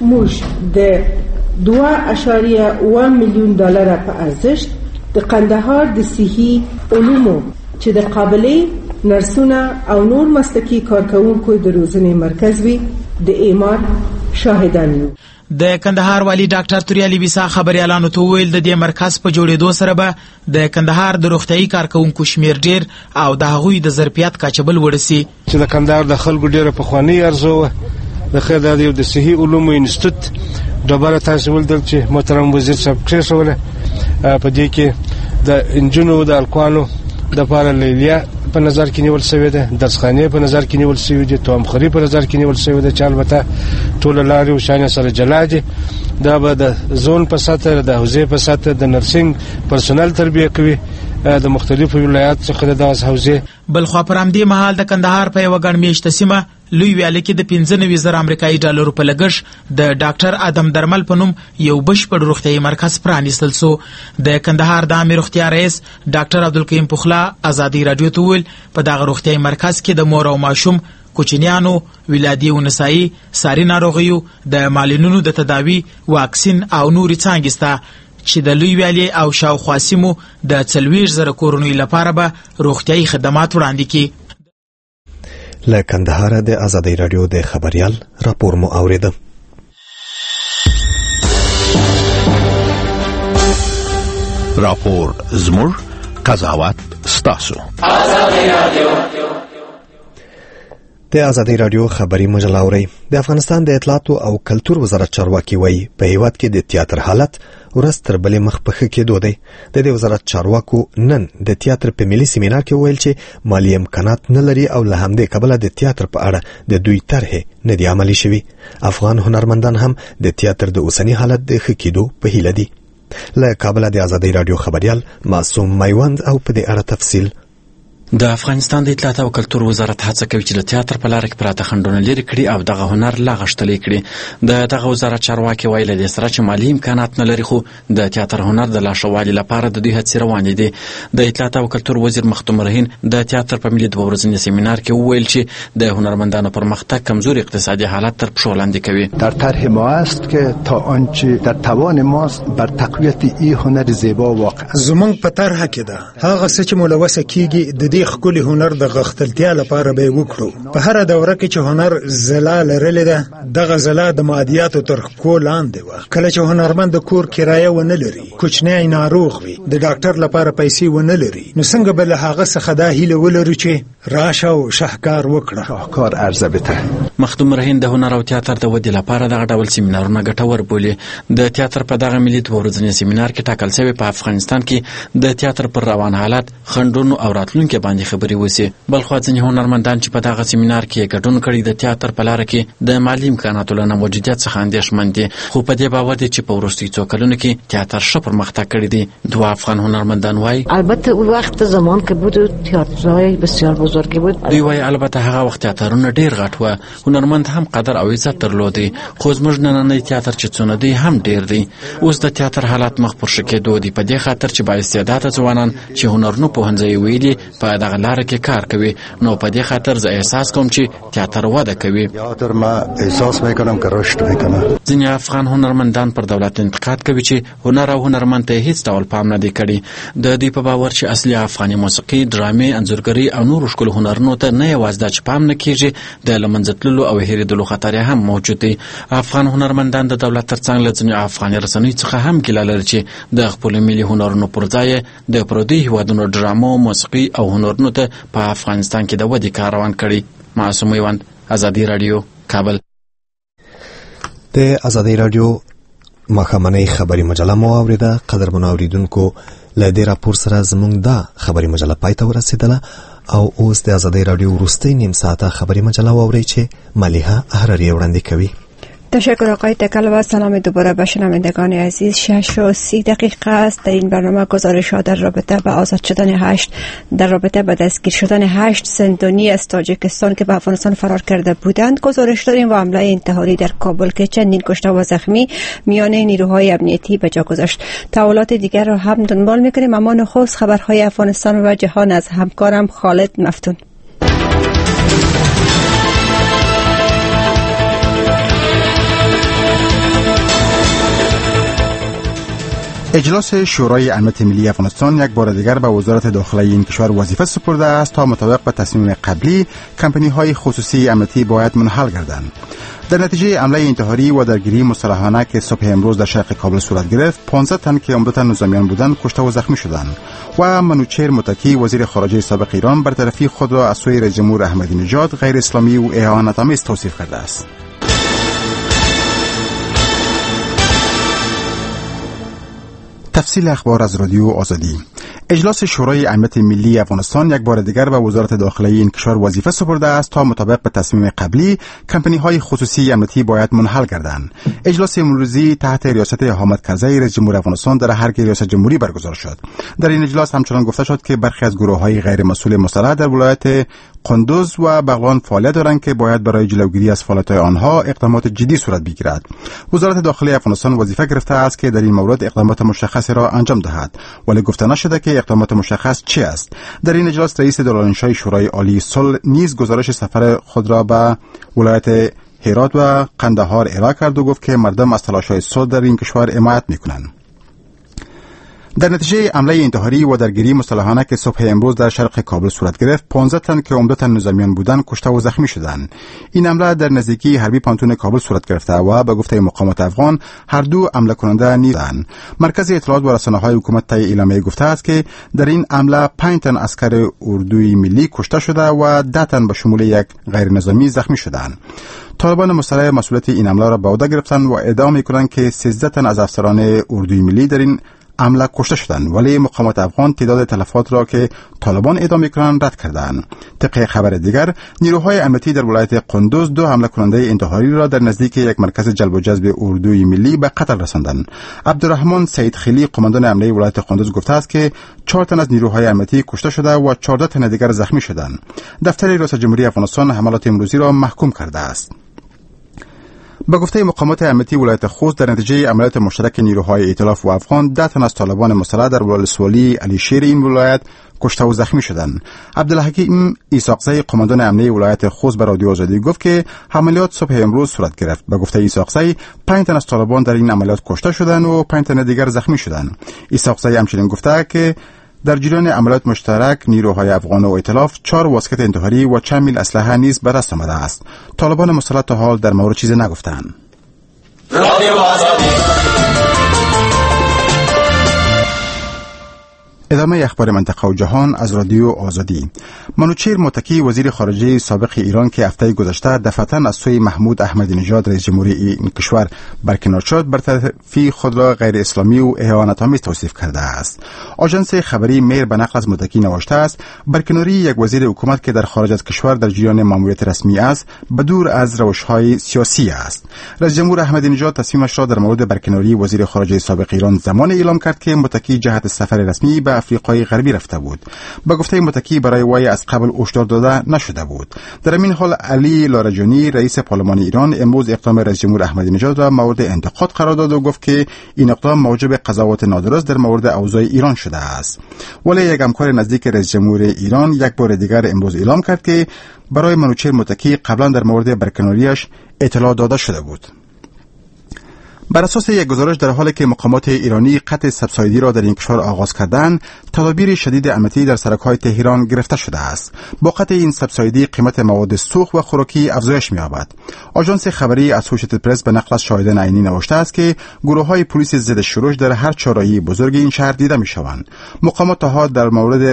موږ د دوه اشاریه اوه میلیون ډالر په ارزښت د قندهار د صحي علومو چې د قابلې نرسونه او نور مسلکي کارکونکو د روزنې مرکز وي د اعمار شاهدان یو. د کندهار والی ډاکټر توریالي ویسا خبريالانو ته ویل د دې مرکز په جوړېدو سره به د کندهار د روغتيايي کارکونکو شمیر ډیر او د هغوی د ظرفیت کچبل ورسي. چې د کندهار د خلکو ډیره پخوانی ارزو د خدای د یو د صحي علومو انسټیټیوټ ډبره تاسو ولدل چې محترم وزیر صاحب کښېښوله په دې کې د انجونو د الکوانو د لپاره لیلیا په نظر کې نیول شوې ده، درسخانې په نظر کې نیول شوې دي، توامخوري په نظر کې نیول شوې ده چې البته ټول لارې او شانې سره جلا دي. دا به د زون په سطح، د حوزې په سطح د نرسنګ پرسونل تربیه کوي د مختلفو ولایت څخه د داس حوزې. بل خو پر همدې مهال د کندهار په یو ګڼمېشته سیمه لوی ویاله کې د پنځه نوي زره امریکایي ډالرو په لګښت د ډاکټر ادم درمل په نوم یو بشپړ روغتیايي مرکز پرانیستل سو. د کندهار د عامه روغتیا رئیس ډاکټر عبدالکریم پخلا آزادۍ رادیو ته ویل په دغه روغتیايي مرکز کې د مور او ماشوم، کوچنیانو، ولادي او نسایي، ساري ناروغیو، د مالینونو د تداوي، واکسین او نورې څانګې سته چې د لوی ویالې او شاوخوا سیمو د څلوېښت زره کورنیو لپاره به روغتیايي خدمات وړاندې کړي. له کندهار د آزادۍ رادیو د خبريال راپور مو اوریده. راپور زموږ قضاوت ستاسو. آزادۍ رادیو د آزادۍ رادیو خبري مجله اوري. د افغانستان د اطلاعاتو او کلتور وزارت چارواکي وایي په هیواد کې د تیاتر حالت ورځ تر بلې مخ په ښه کېدو دی. د دې وزارت چارواکو نن د تیاتر په ملي سیمینار کې ویل چې مالی امکانات نه لري او له همدې کبله د تیاتر په اړه د دوی طرحې نه دي عملي شوي. افغان هنرمندان هم د تیاتر د اوسني حالت د ښه کېدو په هیله دي. له کابل د آزادۍ رادیو خبريال معصوم میوند او په دې اړه تفصیل. د افغانستان د اطلاعات او کلتور وزارت هڅه کوي چې د تیاتر په لار کې پراته خنډونه لرې کړي او دغه هنر لا غښتلی کړي. د دغه وزارت چارواکي وایي له دې سره چې مالي امکانات نه لري، خو د تیاتر هنر د لا ښه والي لپاره د دوی هڅې روانې دي. د اطلاعات او کلتور وزیر مختوم رهین د تیاتر په ملي دوه ورځني سیمینار کې وویل چې د هنرمندانو پرمختګ کمزوري اقتصادي حالت تر پښو لاندې کوي. در طرح ما است که تا آنچه در توان ماست بر تقویت این هنر زیبا واقع زمونږ په طرحه کې ده هغه څه چې ملوثه کیږي د دې ښکلي هنر د غښتلتیا لپاره به وکړو. په هر دوره کې چې هنر زلا لرلې ده دغه زلا د مادیاتو تر پښو لاندې وه. کله چې هنرمند د کور کرایه ونه لري، کوچنی ناروغ وي، د ډاکټر لپاره پیسې ونه لري، نو څنګه به له هغه څخه دا هیله ولرو چې راشه او شاهکار وکړه. شاهکار ارزبه ته. مختوم رهین د هنر او تیاتر د ودې لپاره دغه ډول سیمینارونه ګټور بولي. د تیاتر په دغه ملي دوه ورځني سیمینار کې ټاکل شوی په افغانستان کې د تیاتر پر روان حالت، خنډونو او راتلونکي باندې خبرې وسی. بلخو ځینې هنرمندان چې په دغه سیمینار کې ګډون کړي د تیاتر په لار کې د مالی امکاناتو له ناموجودیت څخه اندېښمن دي، خو په دې باور دي چې په وروستیو څو کلونو کې تیاتر ښه پرمختګ کړی دی. دوه افغان هنرمندان وایي البته اون وقت زمان که بود تئاترهای بسیار بزرگی بود. دوی وایي البته هغه وخت تیاترونه ډیر غټ و، هنرمند هم قدر او عزت درلودي، خو زموږ نننی تیاتر چې څونه دی هم ډیر دی. اوس د تیاتر حالات مخ پر ښه کېدو دي، په دې خاطر چې بااستعداده ځوانان چې هنرونو پوهنځی ویلي په دغه لاره کې کار کوي. نو په دې خاطر زه احساس کوم چې تیاتر وده کوي. تیاتر ما احساس میکنم که رشد میکنه. ځینې افغان هنرمندان پر دولت انتقاد کوي چې هنر او هنرمند ته هیڅ ډول پام نه دی کړی. د دوی په باور چې اصلي افغاني موسیقي، ډرامې، انځورګري او نورو ښکلو هنرونو ته نه یوازې دا چې پام نه کیږي، د له منځه تللو او هېرېدلو خطر هم موجود دی. افغان هنرمندان د دولت ترڅنګ له ځینو افغاني رسنیو څخه هم ګیله لري چې د خپلو ملي هنرونو پر ځای د پردیو هېوادونو ډرامو، موسیقي او هنرونو ته په افغانستان کې د ودې کار روان کړي. معصوم میوند، آزادی رادیو، کابل. د آزادی رادیو مخامنۍ خبری مجله مو اوریده. قدرمن اوریدونکو، له دې راپور سره زموږ دا خبری مجله پای ته ورسېدله او اوس د آزادی رادیو وروستۍ نیم ساعته خبری مجله واورئ چې ملیحه احراری وړاندې کوي. تشکر آقای تکل و سلام دوباره به شنوندگان عزیز. شش و سی دقیقه است. در این برنامه گزارش ها در رابطه به آزاد شدن هشت در رابطه به دستگیر شدن هشت زندانی از تاجیکستان که به افغانستان فرار کرده بودند گزارش داریم و حمله انتحاری در کابل که چندین کشته و زخمی میان نیروهای امنیتی به جا گذاشت. تحولات دیگر را هم دنبال میکنیم، اما نخست خبرهای افغانستان و جهان از همکارم خالد مفتون. اجلاس شورای امنیت ملی افغانستان یک بار دیگر به وزارت داخله این کشور وظیفه سپرده است تا مطابق به تصمیم قبلی کمپانی های خصوصی امنیتی باید منحل گردند. در نتیجه حمله انتحاری و درگیری مسلحانه که صبح امروز در شرق کابل صورت گرفت، پانزده تن که عمدتاً نظامیان بودند کشته و زخمی شدند و منوچهر متکی وزیر خارجه سابق ایران برطرفی خود را از سوی رئیس جمهور احمدی نژاد غیر اسلامی و اهانت‌آمیز توصیف کرده است. تفصیل اخبار از رادیو آزادی. اجلاس شورای امنیت ملی افغانستان یک بار دیگر به وزارت داخله این کشور وظیفه سپرده است تا مطابق به تصمیم قبلی کمپانی های خصوصی امنیتی باید منحل گردند. اجلاس امروزی تحت ریاست حامد کرزی رئیس جمهور افغانستان در هرگ ریاست جمهوری برگزار شد. در این اجلاس همچنان گفته شد که برخی از گروه های غیر مسئول مسلح در ولایت قندوز و بغلان فعالیت دارند که باید برای جلوگیری از فعالیت آنها اقدامات جدی صورت بگیرد. وزارت داخلی افغانستان وظیفه گرفته است که در این مورد اقدامات مشخصی را انجام دهد، ولی گفته نشده که اقدامات مشخص چه است. در این اجلاس رئیس دارالانشای شورای عالی صلح نیز گزارش سفر خود را به ولایت هرات و قندهار ارائه کرد و گفت که مردم از تلاش‌های صلح در این کشور حمایت می‌کنند. در نتیجه حمله انتحاری و درگیری مسلحانه که صبح امروز در شرق کابل صورت گرفت، پانزده تن که عمدتاً نظامیان بودند کشته و زخمی شدند. این حمله در نزدیکی حربی پانتون کابل صورت گرفته و به گفته مقامات افغان هر دو حمله کننده نیستند. مرکز اطلاعات و رسانه‌های حکومت طی اعلامیه گفته است که در این حمله پنج تن عسکر اردوی ملی کشته شده و ده تن به شمول یک غیر نظامی زخمی شدند. طالبان مسلح مسئولیت این حمله را به عهده گرفتند و ادعا می‌کنند که سیزده تن از افسران اردوی ملی در این حمله کشته شدند، ولی مقامات افغان تعداد تلفات را که طالبان ادعا می‌کنند رد کردند. طبق خبر دیگر، نیروهای امنیتی در ولایت قندوز دو حمله کننده انتحاری را در نزدیک یک مرکز جلب و جذب اردوی ملی به قتل رساندند. عبدالرحمن سید خیلی قماندان امنیتی ولایت قندوز گفته است که چهار تن از نیروهای امنیتی کشته شده و چهارده تن دیگر زخمی شدند. دفتر ریاست جمهوری افغانستان حملات امروزی را محکوم کرده است. به گفته مقامات امنیتی ولایت خوست، در نتیجه عملیات مشترک نیروهای ائتلاف و افغان ده تن از طالبان مسلح در ولسوالی علی شیر این ولایت کشته و زخمی شدند. عبدالحکیم ایساقزی قماندان امنیتی ولایت خوست به رادیو آزادی گفت که عملیات صبح امروز صورت گرفت. به گفته ایساقزی پنج تن از طالبان در این عملیات کشته شدند و پنج تن دیگر زخمی شدند. ایساقزی همچنین گفته که در جریان عملیات مشترک نیروهای افغان و ائتلاف چهار واسکت انتحاری و چند میل اسلحه نیز به دست آمده است. طالبان مسلح تا حال در مورد چیزی نگفتند. ادامه اخبار منطقه و جهان از رادیو آزادی. منوچهر متکی وزیر خارجه سابق ایران که هفته گذشته دفعتاً از سوی محمود احمدی نژاد رئیس جمهوری این کشور برکنار شد، برطرفی خود را غیر اسلامی و اهانت‌آمیز توصیف کرده است. آژانس خبری میر به نقل از متکی نوشته است برکناری یک وزیر حکومت که در خارج از کشور در جریان ماموریت رسمی است بدور از روش‌های سیاسی است. رئیس جمهور احمدی نژاد تصمیمش را در مورد برکناری وزیر خارجه سابق ایران زمان اعلام کرد که متکی جهت سفر رسمی به افریقای غربی رفته بود. با گفته متکی برای وی از قبل هشدار داده نشده بود. در این حال علی لاریجانی رئیس پارلمان ایران امروز اقدام رئیس جمهور احمدی نژاد را مورد انتقاد قرار داد و گفت که این اقدام موجب قضاوت نادرست در مورد اوضاع ایران شده است. ولی یک همکار نزدیک رئیس جمهور ایران یک بار دیگر امروز اعلام کرد که برای منوچهر متکی قبلا در مورد برکناریش اطلاع داده شده بود. بر اساس یک گزارش در حالی که مقامات ایرانی قطع سبسایدی را در این کشور آغاز کردند، تدابیر شدید امنیتی در سرک‌های تهران گرفته شده است. با قطع این سبسایدی قیمت مواد سوخت و خوراکی افزایش می‌یابد. آژانس خبری اسوشیتد پرس به نقل از شاهدان عینی نوشته است که گروه‌های پلیس ضد شورش در هر چهارراهی بزرگ این شهر دیده می‌شوند. مقامات ها در مورد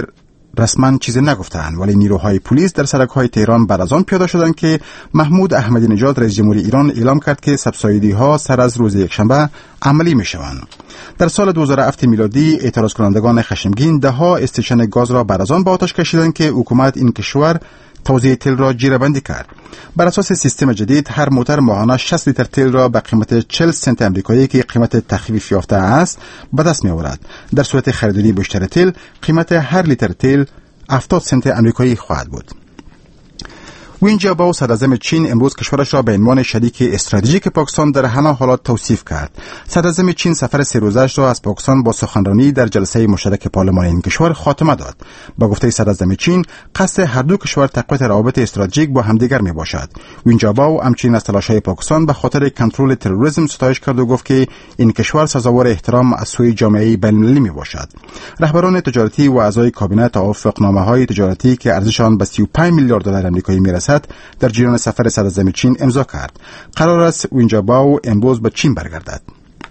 رسما چیزی نگفتند، ولی نیروهای پلیس در سرک‌های تهران بعد از آن پیاده شدند که محمود احمدی نژاد رئیس جمهوری ایران اعلام کرد که سبسایدی‌ها سر از روز یکشنبه عملی می‌شوند. در سال دو هزار و هفت میلادی اعتراض کنندگان خشمگین ده ها استیشن گاز را بعد از آن به آتش کشیدند که حکومت این کشور توزیع تیل را جیره‌بندی کرد. بر اساس سیستم جدید هر موتر ماهانه شصت لیتر تیل را به قیمت چهل سنت آمریکایی که قیمت تخفیف یافته است به دست می‌آورد. در صورت خریداری بیشتر تیل قیمت هر لیتر تیل هفتاد سنت آمریکایی خواهد بود. وین جاباو صدراعظم چین امروز کشورش را به عنوان شریک استراتژیک پاکستان در همه حالات توصیف کرد. صدراعظم چین سفر سه روزه‌اش را از پاکستان با سخنرانی در جلسه مشترک پارلمان این کشور خاتمه داد. با گفته صدراعظم چین، قصد هر دو کشور تقویت روابط استراتژیک با همدیگر میباشد. وین جاباو همچنین از تلاش‌های پاکستان به خاطر کنترل تروریسم ستایش کرد و گفت که این کشور سزاوار احترام از سوی جامعه بین‌المللی میباشد. رهبران تجارتی و اعضای کابینه توافقنامه‌های تجارتی که ارزش آن به سی و پنج میلیارد دلار آمریکایی میرسد در جریان سفر صدراعظم چین امضا کرد. قرار است وین جاباو امروز به چین برگردد.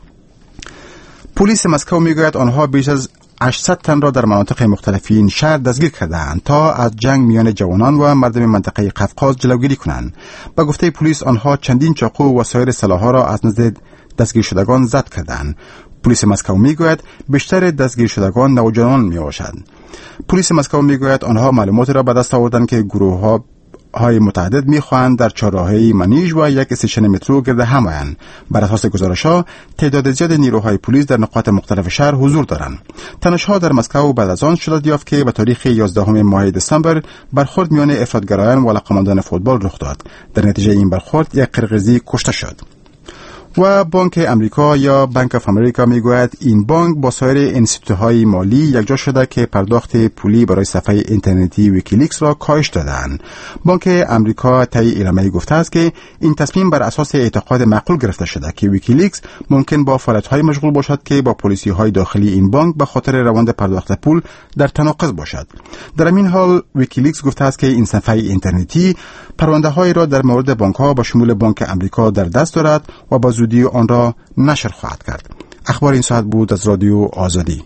پلیس مسکو میگوید آنها بیش از هشتصد تن را در مناطق مختلفی این شهر دستگیر کردند تا از جنگ میان جوانان و مردم منطقه قفقاز جلوگیری کنند. با گفته پلیس آنها چندین چاقو و سایر سلاح‌ها را از نزد دستگیر شدگان ضبط کردند. پلیس مسکو میگوید بیشتر دستگیر شدگان نوجوانان میباشند. پلیس مسکو میگوید آنها معلوماتی را به دست آوردند که گروه‌ها های متعدد میخواهند در چهارراهه منیژ و یک استیشن مترو گرد هم آیند. بر اساس گزارش‌ها تعداد زیاد نیروهای پلیس در نقاط مختلف شهر حضور دارند. تنش‌ها در مسکو بعد از آن شدت یافت که به تاریخ یازدهم ماه دسامبر برخورد میان افراطگرایان و علاقه‌مندان فوتبال رخ داد. در نتیجه این برخورد یک قرقیزی کشته شد. و بانک امریکا یا بانک آف امریکا میگوید این بانک با سایر انستیتوهای مالی یکجا شده که پرداخت پولی برای صفحه اینترنتی ویکیلیکس را کاهش دادند. بانک امریکا طی اعلامیه گفته است که این تصمیم بر اساس اعتقاد معقول گرفته شده که ویکیلیکس ممکن با فعالیت‌های مشغول باشد که با پلیسی‌های داخلی این بانک به خاطر روند پرداخت پول در تناقض باشد. در همین حال ویکیلیکس گفته است که این صفحه اینترنتی پرونده‌هایی را در مورد بانک‌ها با شمول بانک امریکا در دست دارد و با زودی آن را نشر خواهد کرد. اخبار این ساعت بود از رادیو آزادی.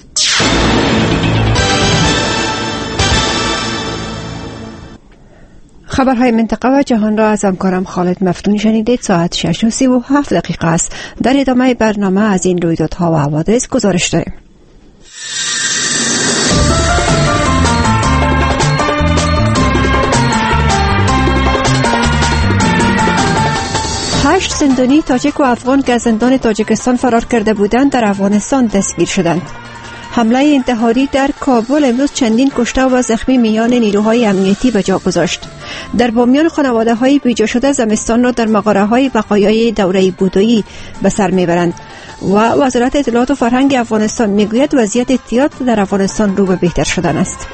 خبرهای منطقه و جهان را از همکارم خالد مفتون شنیدید. ساعت شش و سی و هفت دقیقه است. در ادامه برنامه از این رویدادها و حوادث گزارش داریم. هشت زندانی تاجیک و افغان که از زندان تاجیکستان فرار کرده بودند در افغانستان دستگیر شدند. حمله انتحاری در کابل امروز چندین کشته و زخمی میان نیروهای امنیتی به جا گذاشت. در بامیان خانواده‌های بیجا شده زمستان را در مغاره‌های بقایای دوره بودایی به سر میبرند و وزارت اطلاعات و فرهنگ افغانستان میگوید وضعیت احتیاط در افغانستان رو به بهتر شدن است.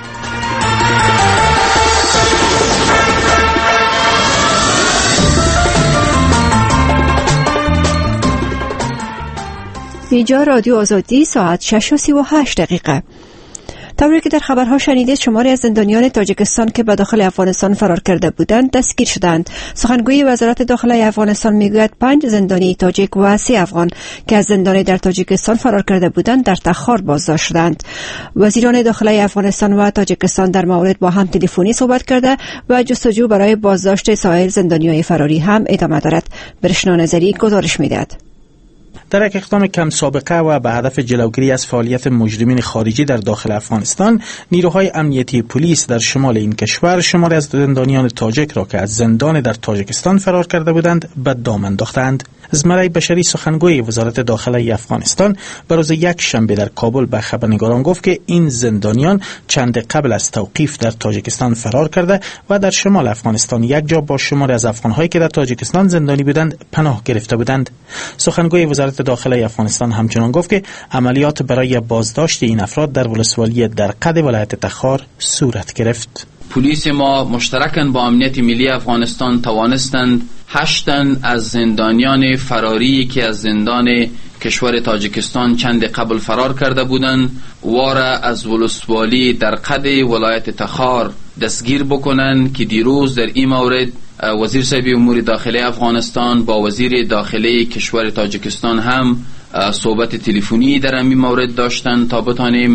اینجا رادیو آزادی ساعت شش و سی و هشت دقیقه. طوری که در خبرها شنیدید شماری از زندانیان تاجیکستان که به داخل افغانستان فرار کرده بودند دستگیر شدند. سخنگوی وزارت داخلی افغانستان میگوید پنج زندانی تاجیک و سه افغان که از زندان در تاجیکستان فرار کرده بودند در تخار بازداشت شدند. وزیران داخلی افغانستان و تاجیکستان در مورد با هم تلفنی صحبت کرده و جستجو برای بازداشت سایر زندانیان فراری هم ادامه دارد. برشنا نظری گزارش میدهد. در یک اقدام کم سابقه و به هدف جلوگیری از فعالیت مجرمین خارجی در داخل افغانستان، نیروهای امنیتی پلیس در شمال این کشور شماری از زندانیان تاجیک را که از زندان در تاجیکستان فرار کرده بودند به دام انداختند. زمره بشری سخنگوی وزارت داخلی افغانستان به روز یک شنبه در کابل به خبرنگاران گفت که این زندانیان چند قبل از توقیف در تاجیکستان فرار کرده و در شمال افغانستان یک جا با شماری از افغان‌هایی که در تاجیکستان زندانی بودند پناه گرفته بودند. سخنگوی وزارت داخلی افغانستان همچنان گفت که عملیات برای بازداشت این افراد در ولسوالی درقد ولایت تخار صورت گرفت. پلیس ما مشترکاً با امنیت ملی افغانستان توانستند هشتن از زندانیان فراری که از زندان کشور تاجیکستان چند قبل فرار کرده بودند وارا از ولسوالی درقد ولایت تخار دستگیر بکنند که دیروز در این مورد وزیر صاحب امور داخلی افغانستان با وزیر داخلی کشور تاجیکستان هم صحبت تلفنی در این مورد داشتند تا بتانیم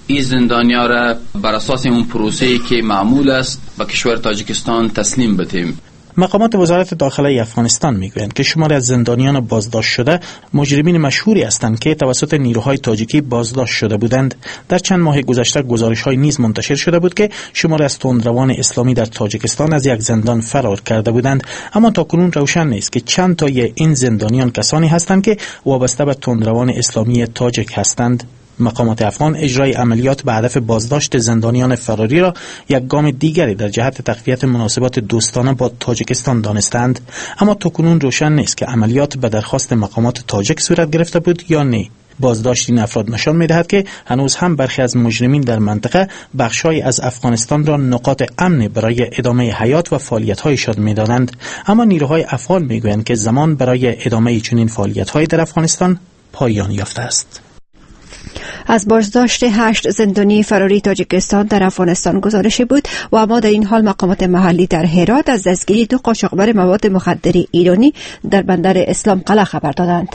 این زندانیا را بر اساس اون پروسه‌ای که معمول است به کشور تاجیکستان تسلیم بتیم. مقامات وزارت داخله افغانستان میگویند که شماری از زندانیان بازداشت شده مجرمین مشهوری هستند که توسط نیروهای تاجیکی بازداشت شده بودند. در چند ماه گذشته گزارش‌های نیز منتشر شده بود که شماری از تندروان اسلامی در تاجیکستان از یک زندان فرار کرده بودند، اما تاکنون روشن نیست که چند تای این زندانیان کسانی هستند که وابسته به تندروان اسلامی تاجیک هستند. مقامات افغان اجرای عملیات به هدف بازداشت زندانیان فراری را یک گام دیگری در جهت تقویت مناسبات دوستانه با تاجیکستان دانستند، اما تاکنون روشن نیست که عملیات به درخواست مقامات تاجیک صورت گرفته بود یا نه. بازداشت این افراد نشان می‌دهد که هنوز هم برخی از مجرمین در منطقه بخشای از افغانستان را نقاط امن برای ادامه حیات و فعالیت‌هایشان می‌دانند، اما نیروهای افغان می‌گویند که زمان برای ادامه چنین فعالیت‌های در افغانستان پایان یافته است. از بازداشت هشت زندانی فراری تاجیکستان در افغانستان گزارشی بود و اما در این حال مقامات محلی در هرات از دستگیری دو قاچاقبر مواد مخدر ایرانی در بندر اسلام قلعه خبر دادند.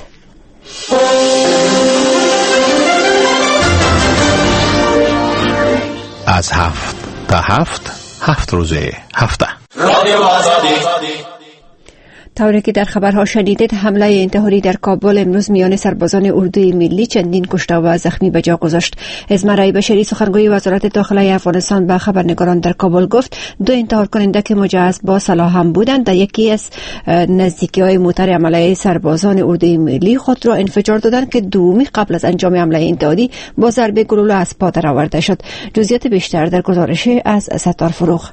از هفت تا هفت هفت روزه هفته رادیو آزادی. طوری که در خبرها شنیدید، حمله انتحاری در کابل امروز میان سربازان اردوی ملی چندین کشته و زخمی به جا گذاشت. ازمرای بشری سخنگوی وزارت داخله افغانستان به خبرنگاران در کابل گفت دو انتحار کننده که مجهز با سلاح هم بودند در یکی از نزدیکی های موتر حمله سربازان اردوی ملی خود را انفجار دادند که دومی قبل از انجام حمله انتحاری با ضربه گلوله از پا درآورده شد. جزئیات بیشتر در گزارش از ستار فروغ.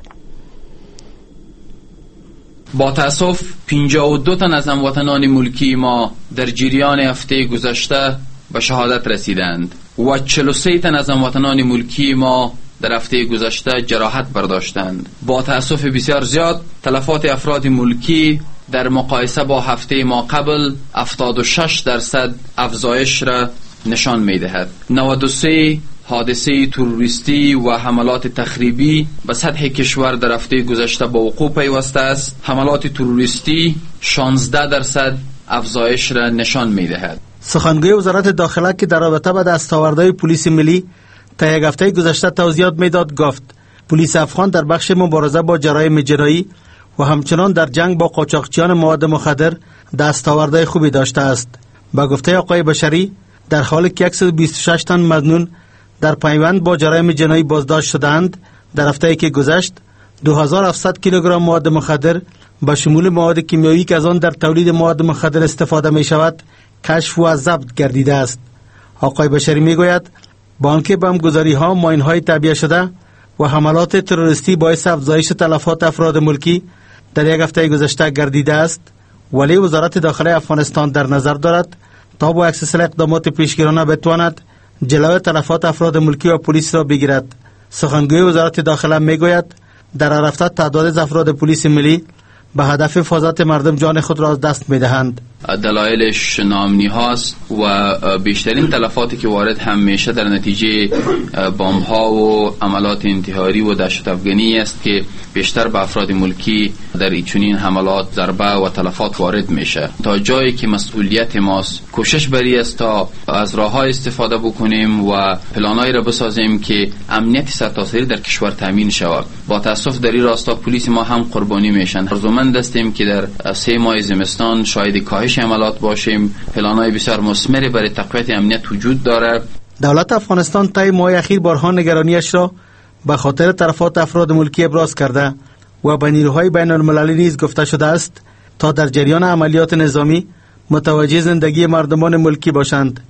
با تأسف پنجاه و دو تن از هموطنان ملکی ما در جریان هفته گذشته به شهادت رسیدند و چهل و سه تن از هموطنان ملکی ما در هفته گذشته جراحت برداشتند. با تأسف بسیار زیاد تلفات افراد ملکی در مقایسه با هفته ما قبل هفتاد و شش درصد افزایش را نشان می‌دهد. نود و سه حادثه تروریستی و حملات تخریبی به سطح کشور در هفته گذشته با وقوع پیوسته است. حملات تروریستی شانزده درصد افزایش را نشان می‌دهد. سخنگوی وزارت داخله که در رابطه با دستاوردهای پلیس ملی تا یک هفته گذشته توضیحات میداد گفت پلیس افغان در بخش مبارزه با جرایم جنایی و همچنان در جنگ با قاچاقچیان مواد مخدر دستاوردهای خوبی داشته است. با گفته آقای بشری در حالی که صد و بیست و شش تن مظنون در پیوند با جرایم جنایی بازداشت شدند، در هفته‌ای که گذشت دو هزار و هفتصد کیلوگرم مواد مخدر با شمول مواد کیمیایی که از آن در تولید مواد مخدر استفاده می شود کشف و ضبط گردیده است. آقای بشری می گوید با آنکه بمبگذاری ها، ماین های تعبیه شده و حملات تروریستی باعث افزایش تلفات افراد ملکی در یک هفته گذشته گردیده است، ولی وزارت داخله افغانستان در نظر دارد تا با یک سلسله اقدامات پیشگیرانه بتواند جلوی تلفات افراد ملکی و پلیس را بگیرد. سخنگوی وزارت داخله میگوید در هر هفته تعداد از افراد پلیس ملی به هدف حفاظت مردم جان خود را از دست میدهند. دلایلش ناامنی هاست و بیشترین تلفاتی که وارد هم میشه در نتیجه بمب ها و عملات انتحاری و دهشت افغانی است که بیشتر به افراد ملکی در چنین حملات ضربه و تلفات وارد میشه. تا جایی که مسئولیت ماست کوشش بری است تا از راه‌های استفاده بکنیم و پلانایی را بسازیم که امنیت سرتاسری در کشور تامین شود. با تاسف در این راستا پلیس ما هم قربانی میشن. آرزومند هستیم که در سه ماه زمستان شاهد کاهش عملات باشیم. پلان‌های بسیار مثمری برای تقویت امنیت وجود دارد. دولت افغانستان طی ماه اخیر بارها نگرانیش را به خاطر تلفات افراد ملکی ابراز کرده و به نیروهای بین المللی نیز گفته شده است تا در جریان عملیات نظامی متوجه زندگی مردمان ملکی باشند.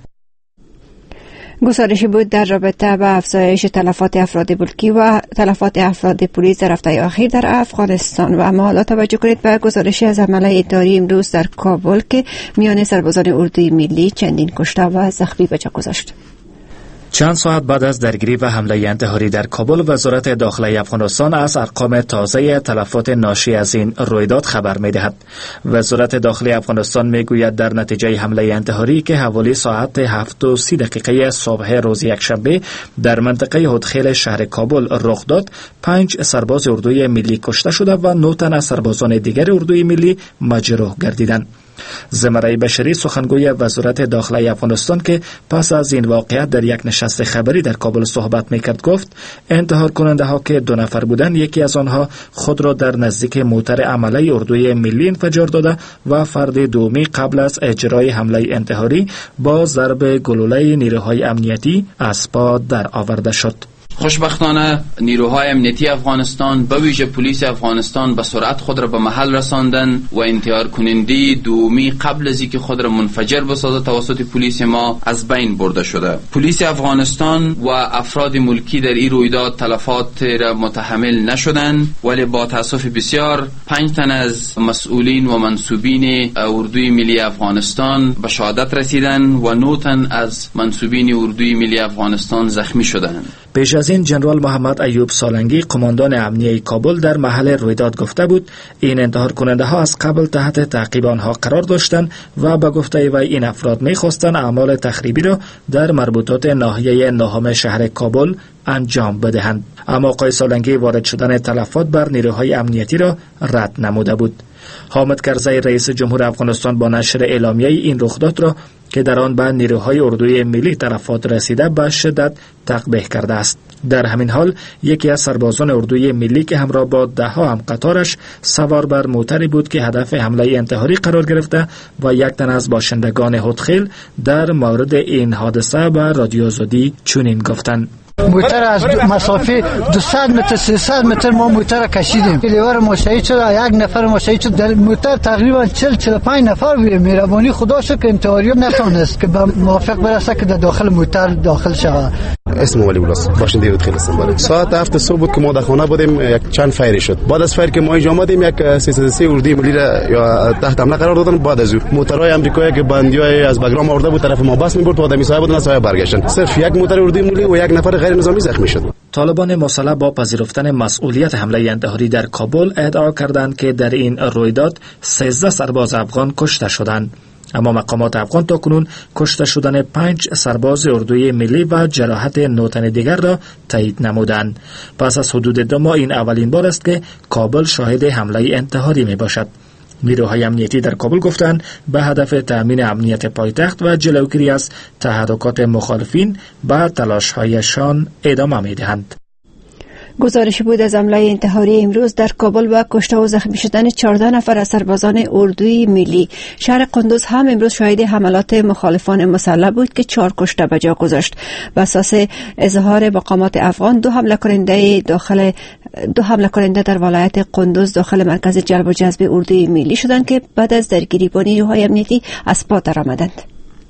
گزارشی بود در رابطه با افزایش تلفات افراد ملکی و تلفات افراد پلیس در هفته اخیر در افغانستان. و اما حالا توجه کنید به گزارشی از حمله انتحاری امروز در کابل که میان سربازان اردوی ملی چندین کشته و زخمی به جا گذاشت. چند ساعت بعد از درگیری و حمله انتحاری در کابل، وزارت داخله افغانستان از ارقام تازه تلفات ناشی از این رویداد خبر می‌دهد. وزارت داخله افغانستان میگوید در نتیجه حمله انتحاری که حوالی ساعت هفت و سی دقیقه صبح روز یکشنبه در منطقه هودخیل شهر کابل رخ داد، پنج سرباز اردوی ملی کشته شده و نه تن از سربازان دیگر اردوی ملی مجروح گردیدند. زمره بشری سخنگوی وزارت داخله افغانستان که پس از این واقعیت در یک نشست خبری در کابل صحبت میکرد گفت انتحار کننده ها که دو نفر بودند یکی از آنها خود را در نزدیک موتر عمله اردوی ملی انفجار داده و فرد دومی قبل از اجرای حمله انتحاری با ضرب گلوله نیروهای امنیتی از پا در آورده شد. خوشبختانه نیروهای امنیتی افغانستان به ویژه پلیس افغانستان به سرعت خود را به محل رساندن و انتحار کننده دومی قبل از اینکه خود را منفجر بسازد توسط پلیس ما از بین برده شده. پلیس افغانستان و افراد ملکی در این رویداد تلفات را متحمل نشدند، ولی با تاسف بسیار پنج تن از مسئولین و منصوبین اردوی ملی افغانستان به شهادت رسیدند و نه تن از منصوبین اردوی ملی افغانستان زخمی شدند. پیش از این جنرال محمد ایوب سالنگی قماندان امنیه کابل در محل رویداد گفته بود این انتحار کننده ها از قبل تحت تعقیب آنها قرار داشتند و به گفته وی این افراد می‌خواستند اعمال تخریبی را در مربوطات ناحیه نهم شهر کابل انجام بدهند، اما آقای سالنگی وارد شدن تلفات بر نیروهای امنیتی را رد نموده بود. حامد کرزی رئیس جمهور افغانستان با نشر اعلامیه این رخداد را که در آن به نیروهای اردوی ملی تلفات رسیده به شدت تقبیح کرده است. در همین حال یکی از سربازان اردوی ملی که همراه با ده ها هم قطارش سوار بر موتری بود که هدف حمله انتحاری قرار گرفته و یک تن از باشندگان هودخیل در مورد این حادثه به رادیو آزادی چنین گفتند: موتر از مسافه دویست متر سیصد متر ما موتر کشیدیم. لیور ما شهید شد، یک نفر ما شهید شد. در موتر تقریبا چهل چهل و پنج نفر بودیم. مهربانی خدا شد که انتحاری نتونست که به موافق برسه که در داخل موتر داخل شود. اسم ولی ولاس باشنده اردخیل هستم. ساعت هفت صبح بود که ما در خانه بودیم، یک چند فایری شد. بعد از فایر که ما اینجا آمدیم یک سیصد و سه اردوی ملی را یا تحت حمله قرار دادن. بعد از موترهای آمریکایی که بندیای از بگرام آورده بود طرف ما بس می‌برد و آدمی صاحب بودن صاحب برگشتن. صرف یک موتر اردوی ملی و یک نفر غیر نظامی زخمی شد. طالبان مسلح با پذیرفتن مسئولیت حمله انتحاری در کابل ادعا کردند که در این رویداد سیزده سرباز افغان کشته شدند، اما مقامات افغان تاکنون کشته شدن پنج سرباز اردوی ملی و جراحت نه تن دیگر را تایید نمودند. پس از حدود دو ماه این اولین بار است که کابل شاهد حمله انتحاری می باشد. نیروهای امنیتی در کابل گفتند به هدف تأمین امنیت پایتخت و جلوگیری از تحرکات مخالفین به تلاش‌هایشان ادامه می‌دهند. گزارشی بود از حمله انتحاری امروز در کابل و کشته و زخمی شدن چهارده نفر از سربازان اردوی ملی. شهر قندوز هم امروز شاهد حملات مخالفان مسلح بود که چهار کشته به جا گذاشت. بر اساس اظهار مقامات افغان دو حمله کننده داخل دو حمله کننده در ولایت قندوز داخل مرکز جلب و جذب اردوی ملی شدند که بعد از درگیری با نیروهای امنیتی از پا درآمدند.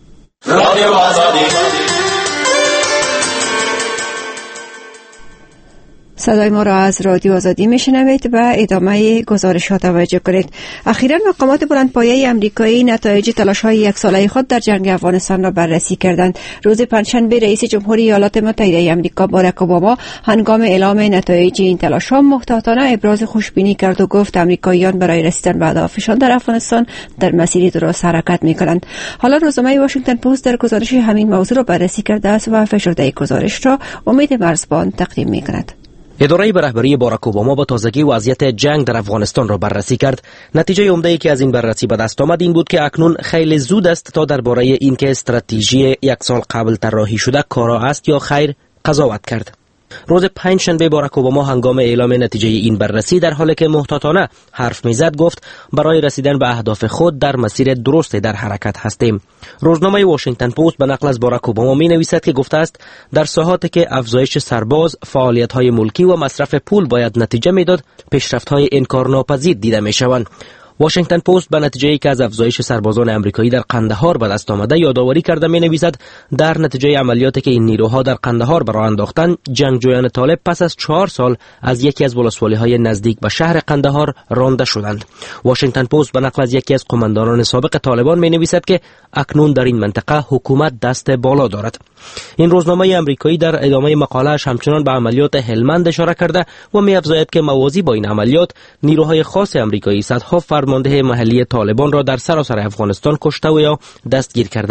صدای ما را از رادیو آزادی میشنوید و ادامه گزارش ها توجه کنید. اخیراً مقامات بلندپایه امریکایی نتایج تلاش های یک ساله خود در جنگ افغانستان را بررسی کردند. روز پنجشنبه رئیس جمهوری ایالات متحده آمریکا باراک اوباما هنگام اعلام نتایج این تلاش ها محتاطانه ابراز خوشبینی کرد و گفت امریکاییان برای رسیدن به اهدافشان در افغانستان در مسیری درست حرکت میکنند. حالا روزنامه واشنگتن پست در گزارش همین موضوع را بررسی کرده است و فشرده گزارش را امید مرزبان تقدیم میکند. اداره به رهبری باراک اوباما با تازگی وضعیت جنگ در افغانستان را بررسی کرد. نتیجه عمده‌ای که از این بررسی به دست آمد این بود که اکنون خیلی زود است تا درباره اینکه استراتژی یک سال قبل طراحی شده کارا است یا خیر قضاوت کرد. روز پنجشنبه باراک اوباما هنگام اعلام نتیجه این بررسی در حالی که محتاطانه حرف میزد گفت برای رسیدن به اهداف خود در مسیر درست در حرکت هستیم. روزنامه واشنگتن پست به نقل از باراک اوباما می نویسد که گفته است در ساحاتی که افزایش سرباز، فعالیت‌های ملکی و مصرف پول باید نتیجه میداد، پیشرفت‌های انکارناپذیر دیده می‌شوند. واشنگتن پست به نتیجه‌ای که از افزایش سربازان آمریکایی در قندهار به دست آمده یادآوری کرده می‌نویسد در نتیجه عملیاتی که این نیروها در قندهار به راه انداختند، جنگجویان طالب پس از چهار سال از یکی از ولسوالی‌های نزدیک به شهر قندهار رانده شدند. واشنگتن پست به نقل از یکی از قماندانان سابق طالبان می‌نویسد که اکنون در این منطقه حکومت دست بالا دارد. این روزنامه آمریکایی در ادامه مقاله‌اش همچنان به عملیات هلمند اشاره کرده و می‌افزاید که موازی با این عملیات نیروهای خاص آمریکایی صدها فرمانده محلی طالبان را در سراسر افغانستان کشته و یا دستگیر کردند.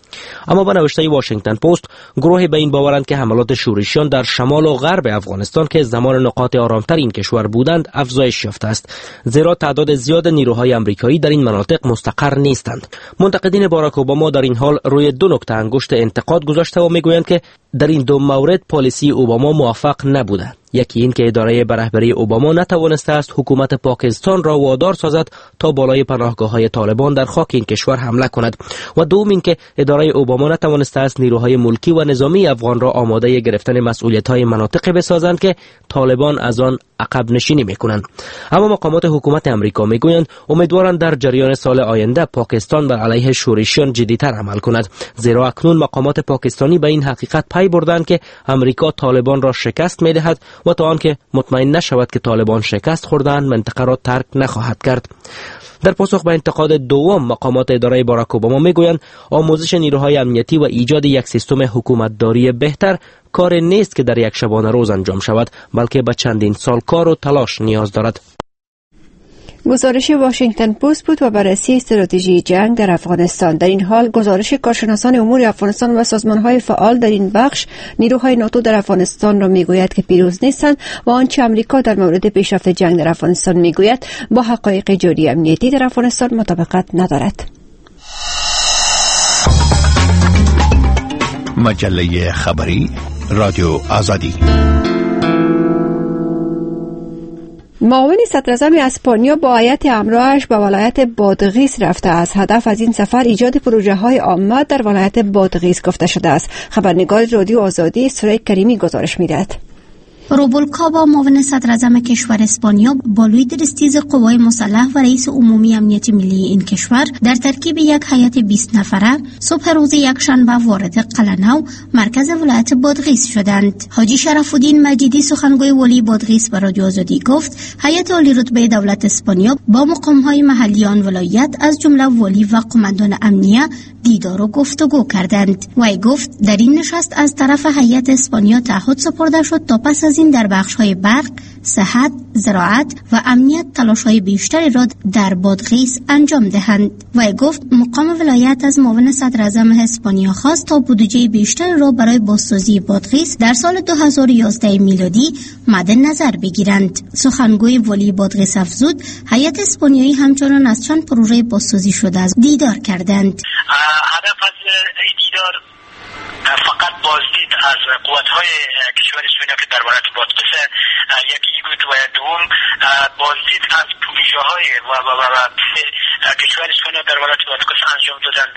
اما به نوشته واشنگتن پست، گروه به این باورند که حملات شورشیان در شمال و غرب افغانستان که زمان نقاط آرامتر این کشور بودند افزایش یافته است، زیرا تعداد زیاد نیروهای آمریکایی در این مناطق مستقر نیستند. منتقدین باراک اوباما در این حال روی دو نکته انگشت انتقاد گذاشته و میگویند که در این دو مورد پالیسی اوباما موفق نبوده. یکی این که اداره به رهبری اوباما نتوانسته است حکومت پاکستان را وادار سازد تا بالای پناهگاه‌های طالبان در خاک این کشور حمله کند، و دوم این که اداره اوباما نتوانسته است نیروهای ملکی و نظامی افغان را آماده گرفتن مسئولیت‌های مناطقی بسازند که طالبان از آن عقب نشینی می‌کنند. اما مقامات حکومت امریکا می‌گویند امیدوارند در جریان سال آینده پاکستان بر علیه شورشیان جدی‌تر عمل کند، زیرا اکنون مقامات پاکستانی به این حقیقت پی بردند که امریکا طالبان را شکست می‌دهد و تا آنکه مطمئن نشود که طالبان شکست خوردند منطقه را ترک نخواهد کرد. در پاسخ به انتقاد دوم، مقامات اداره باراک اوباما میگویند آموزش نیروهای امنیتی و ایجاد یک سیستم حکومتداری بهتر کار نیست که در یک شبانه روز انجام شود، بلکه به چندین سال کار و تلاش نیاز دارد. گزارش واشنگتن پست بود و بررسی استراتژی جنگ در افغانستان. در این حال گزارش کارشناسان امور افغانستان و سازمان‌های فعال در این بخش نیروهای ناتو در افغانستان را میگوید که پیروز نیستند و آنچه امریکا در مورد پیشرفت جنگ در افغانستان میگوید با حقایق جاری امنیتی در افغانستان مطابقت ندارد. مجله خبری رادیو آزادی. معاون صدراعظم اسپانیا با هیئت همراهش به ولایت بادغیس رفته است. هدف از این سفر ایجاد پروژه‌های عامه در ولایت بادغیس گفته شده است. خبرنگار رادیو آزادی سرای کریمی گزارش می‌دهد. روبولکابا معاون صدراعظم کشور اسپانیا با لوی درستیز قوای مسلح و رئیس عمومی امنیت ملی این کشور در ترکیب یک هیئت بیست نفره صبح روز یکشنبه وارد قلعه‌نو مرکز ولایت بادغیس شدند. حاجی شرف الدین مجیدی سخنگوی ولی بادغیس به رادیو آزادی گفت هیئت عالی رتبه دولت اسپانیا با مقام‌های محلی آن ولایت از جمله ولی و قماندان امنیه دیدار و گفتگو کردند. وی گفت در این نشست از طرف هیئت اسپانیا تعهد سپرده شد تا پس از این در بخش‌های برق، صحت، زراعت و امنیت تلاش‌های بیشتری را در بادغیس انجام دهند. وی گفت مقام ولایت از معاون صدراعظم اسپانیا خواست تا بودجه بیشتری را برای بازسازی بادغیس در سال دو هزار و یازده میلادی مد نظر بگیرند. سخنگوی ولی بادغیس افزود هیئت اسپانیایی همچنان از چند پروژه بازسازی شده است دیدار کردند. هدف از دیدار فقط بازدید از قوت‌های کشور اسپانیا که در ولایت بادغیس یکی بود و دوم بازدید از پروژه‌های و و و کشور اسپانیا در ولایت بادغیس انجام دادن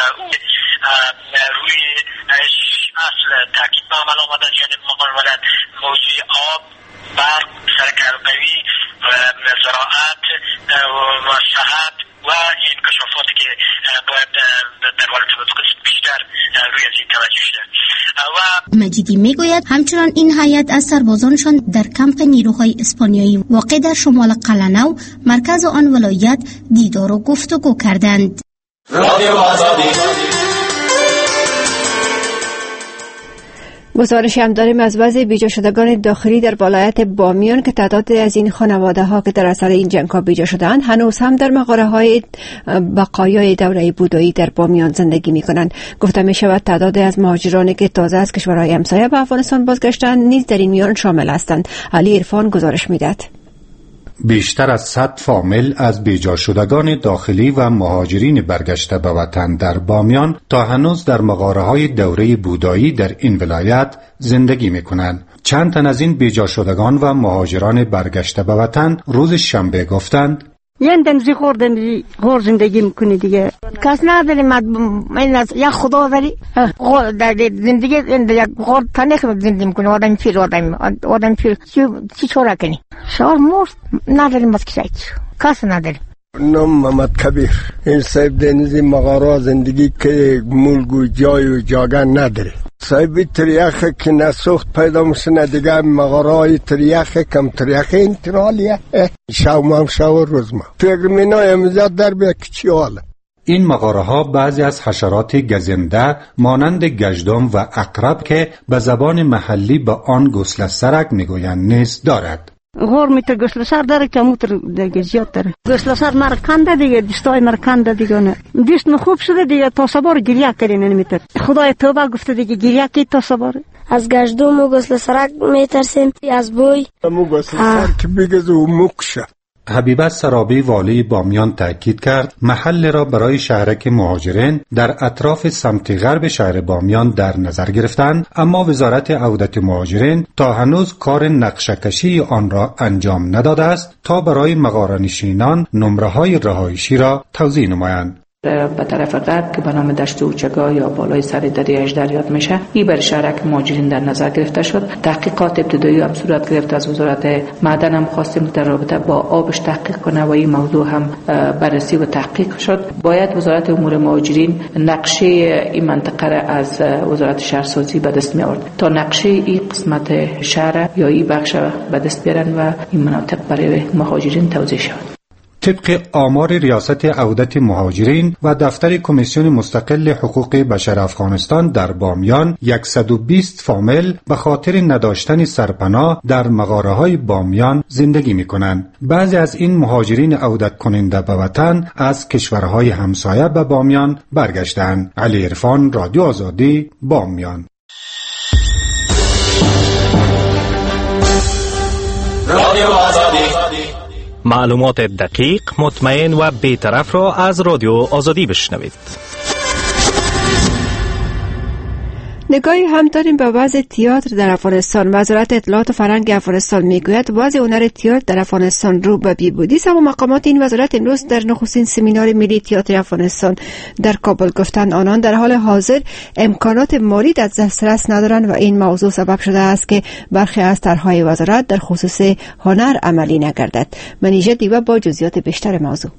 روی اصل تاکید به عمل آمدن جانب مقام ولایت موضوع آب، برق، سرک حلقوی، زراعت و صحت و این کشافاتی که باید در ولایت بادغیس بیشتر روی از این توجه شده. و مجیدی میگوید همچنان این هیئت از سربازانشان در کمپ نیروهای اسپانیایی واقع در شمال قلعه‌نو مرکز آن ولایت دیدار و گفتگو کردند. رادیو آزادی. گزارش هم داریم از وضع بیجا شدگان داخلی در ولایت بامیان که تعداد از این خانواده ها که در اثر این جنگ ها بیجا شدند هنوز هم در مغاره های بقایای دوره بودایی در بامیان زندگی می کنند. گفته می شود تعداد از مهاجرانی که تازه از کشورهای همسایه به افغانستان بازگشتند نیز در این میان شامل هستند. علی عرفان گزارش می دهد. بیشتر از صد فامیل از بیجا شدگان داخلی و مهاجرین برگشته به وطن در بامیان تا هنوز در مغاره‌های دوره بودایی در این ولایت زندگی می‌کنند. چند تن از این بیجا شدگان و مهاجران برگشته به وطن روز شنبه گفتند یه دنزی خوردن غور زندگی میکنی دیگه کس نداری من از یا خدا داری در زندگی یک غور تنخ زندگی میکنی آدم پیر آدم آدم پیر چی چورا کنی شعر مرد نداریم از کسی کس نداری. نام محمد کبیر این صاحب دنزی مغارا زندگی که ملگو جای و جاگه نداره صاحبی تریخ که نسوخت پیدا مسنه دیگه مغارای تریخ کم تریخ انترالیه شو مام شو روز ما فکر مینایم زیاد در بیا کچی حاله. این مغاره ها بعضی از حشرات گزنده مانند گژدم و عقرب که به زبان محلی به آن گسله سرک میگویند نیز دارد. غور میتر گسل سر داره که موتر دیگه زیاد داره. گسل سر مر کنده دیگه، دستای مر کنده دیگه نه. دست خوب شده دیگه، تا سبار گریه کردین نمیتر. خدای توبه گفته دیگه گریه کی تا سبار. از گشتم و گسل سرک میترسیم، از بوی. مو گسل سر که بگذ و مکشه. حبیبه سرابی والی بامیان تاکید کرد محل را برای شهرک مهاجرین در اطراف سمت غرب شهر بامیان در نظر گرفتند، اما وزارت عودت مهاجرین تا هنوز کار نقشه‌کشی آن را انجام نداده است تا برای مغاره‌نشینان نمره‌های رهایشی را توزیع نمایند. به طرف غرب که به نام دشت اوچگاه یا بالای سر دریای اژدر یاد میشه، این بر شهرک مهاجرین در نظر گرفته شد. تحقیقات ابتدایی هم صورت گرفت. از وزارت معدن هم خواستیم در رابطه با آبش تحقیق کنه و این موضوع هم بررسی و تحقیق شد. باید وزارت امور مهاجرین نقشه این منطقه را از وزارت شهرسازی به دست می آورد تا نقشه این قسمت شهر یا این بخش به دست بیارن و این مناطق برای مهاجرین توزیع شود. طبق آمار ریاست عودت مهاجرین و دفتر کمیسیون مستقل حقوق بشر افغانستان در بامیان، صد و بیست فامیل به خاطر نداشتن سرپناه در مغاره‌های بامیان زندگی می‌کنند. بعضی از این مهاجرین عودت کننده به وطن از کشورهای همسایه به بامیان برگشتند. علی عرفان، رادیو آزادی، بامیان. رادیو آزادی، معلومات دقیق، مطمئن و بی‌طرف را از رادیو آزادی بشنوید. نگاهی هم داریم به وضع تئاتر در افغانستان. وزارت اطلاعات و فرهنگ افغانستان میگوید وضع هنر تئاتر در افغانستان رو به بیهودی است، اما مقامات این وزارت امروز در نخستین سمینار ملی تئاتر افغانستان در کابل گفتند آنان در حال حاضر امکانات مالی در دسترس ندارند و این موضوع سبب شده است که برخی از طرح‌های وزارت در خصوص هنر عملی نگردد. منیژه دیوه با جزئیات بیشتر موضوع.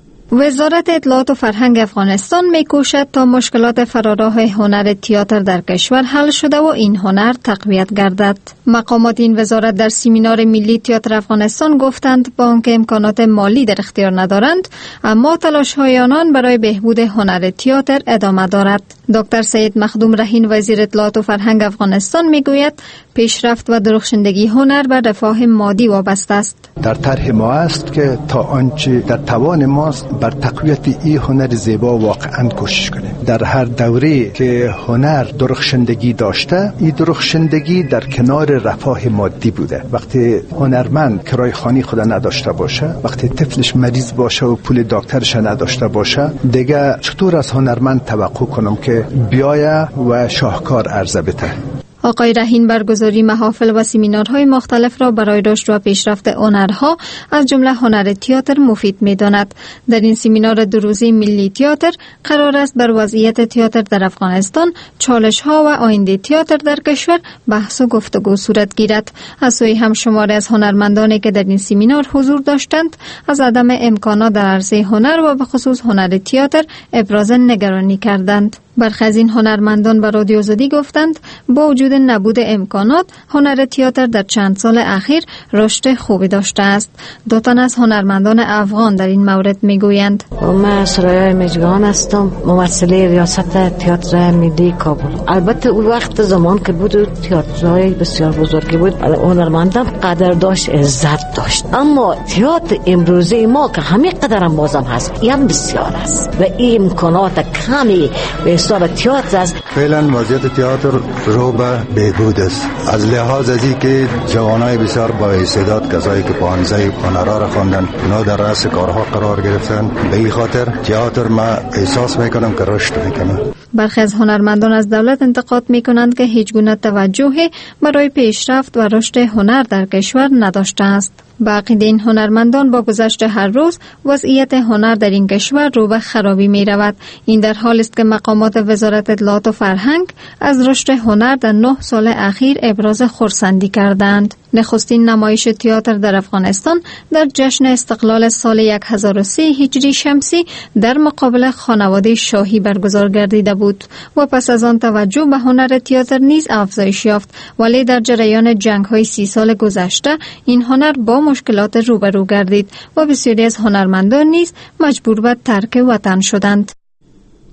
وزارت اطلاعات و فرهنگ افغانستان می‌کوشد تا مشکلات فراراه هنر تئاتر در کشور حل شده و این هنر تقویت گردد. مقامات این وزارت در سمینار ملی تئاتر افغانستان گفتند با آنکه امکانات مالی در اختیار ندارند، اما تلاش‌های آنان برای بهبود هنر تئاتر ادامه دارد. دکتر سید مخدوم رهین وزیر اطلاعات و فرهنگ افغانستان میگوید پیشرفت و درخشندگی هنر بر رفاه مادی وابسته است. در طرح ما است که تا آنچه در توان ماست بر تقویت این هنر زیبا واقعا کوشش کنیم. در هر دوره که هنر درخشندگی داشته، این درخشندگی در کنار رفاه مادی بوده. وقتی هنرمند کرای خانی خود نداشته باشه، وقتی طفلش مریض باشه و پول دکترش نداشته باشه، دیگه چطور از هنرمند توقع کنم که بیایه و شاهکار عرضه بده؟ آقای رهین برگزاری محافل و سمینارهای مختلف را برای رشد و پیشرفت هنرها از جمله هنر تئاتر مفید می‌داند. در این سمینار دو روزه ملی تئاتر قرار است بر وضعیت تئاتر در افغانستان، چالش‌ها و آینده تئاتر در کشور بحث و گفتگو صورت گیرد. از سوی هم شماری از هنرمندانی که در این سمینار حضور داشتند از عدم امکانات در عرصه هنر و به خصوص هنر تئاتر ابراز نگرانی کردند. برخی از این هنرمندان به رادیو آزادی گفتند با وجود نبود امکانات هنر تئاتر در چند سال اخیر رشد خوبی داشته است. دو تن از هنرمندان افغان در این مورد میگویند: من سرایای میجگان هستم، ممثله ریاست تئاتر ملی کابل. البته اون وقت زمان که بود تئاترای بسیار بزرگی بود، هنرمندان قدر داشت، عزت داشت، اما تئاتر امروزی ما که همین قدر هم بازم هست، این بسیار است و این امکانات کمی به حساب تئاتر است. فعلا وضعیت تئاتر رو به بهبود است، از لحاظ ازی که جوانای بسیار با استعداد، کسایی که پانزه هنرها را خواندن، اونا در رأس کارها قرار گرفتن. به این خاطر تئاتر ما احساس میکنم که رشد میکنه. برخی از هنرمندان از دولت انتقاد میکنند که هیچ گونه توجهی برای پیشرفت و رشد هنر در کشور نداشته است. با عقیده این هنرمندان با گذشت هر روز وضعیت هنر در این کشور رو به خرابی می رود. این در حالی است که مقامات وزارت اطلاعات و فرهنگ از رشد هنر در نه سال اخیر ابراز خرسندی کردند. نخستین نمایش تئاتر در افغانستان در جشن استقلال سال هزار و سه هجری شمسی در مقابل خانواده شاهی برگزار گردیده بود و پس از آن توجه به هنر تئاتر نیز افزایش یافت، ولی در جریان جنگ‌های سی سال گذشته این هنر با مشکلات روبرو گردید و بسیاری از هنرمندان نیز مجبور به ترک وطن شدند.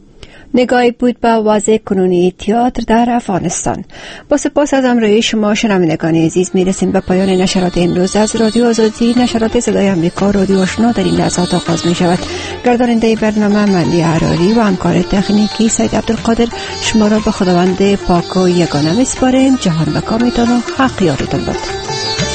نگاهی بود به وضع کنونی تئاتر در افغانستان. با سپاس از همراهی شما شنوندگان عزیز میرسیم به پایان نشرات امروز از رادیو آزادی. نشرات صدای آمریکا رادیو آشنا در این لحظات آغاز می شود. گرداننده برنامه ملی عراری و همکار تکنیکی سید عبدالقادر شما را به خداوند پاک و یگانه میسپاریم. جهان به کامتان و حق یارتان باد.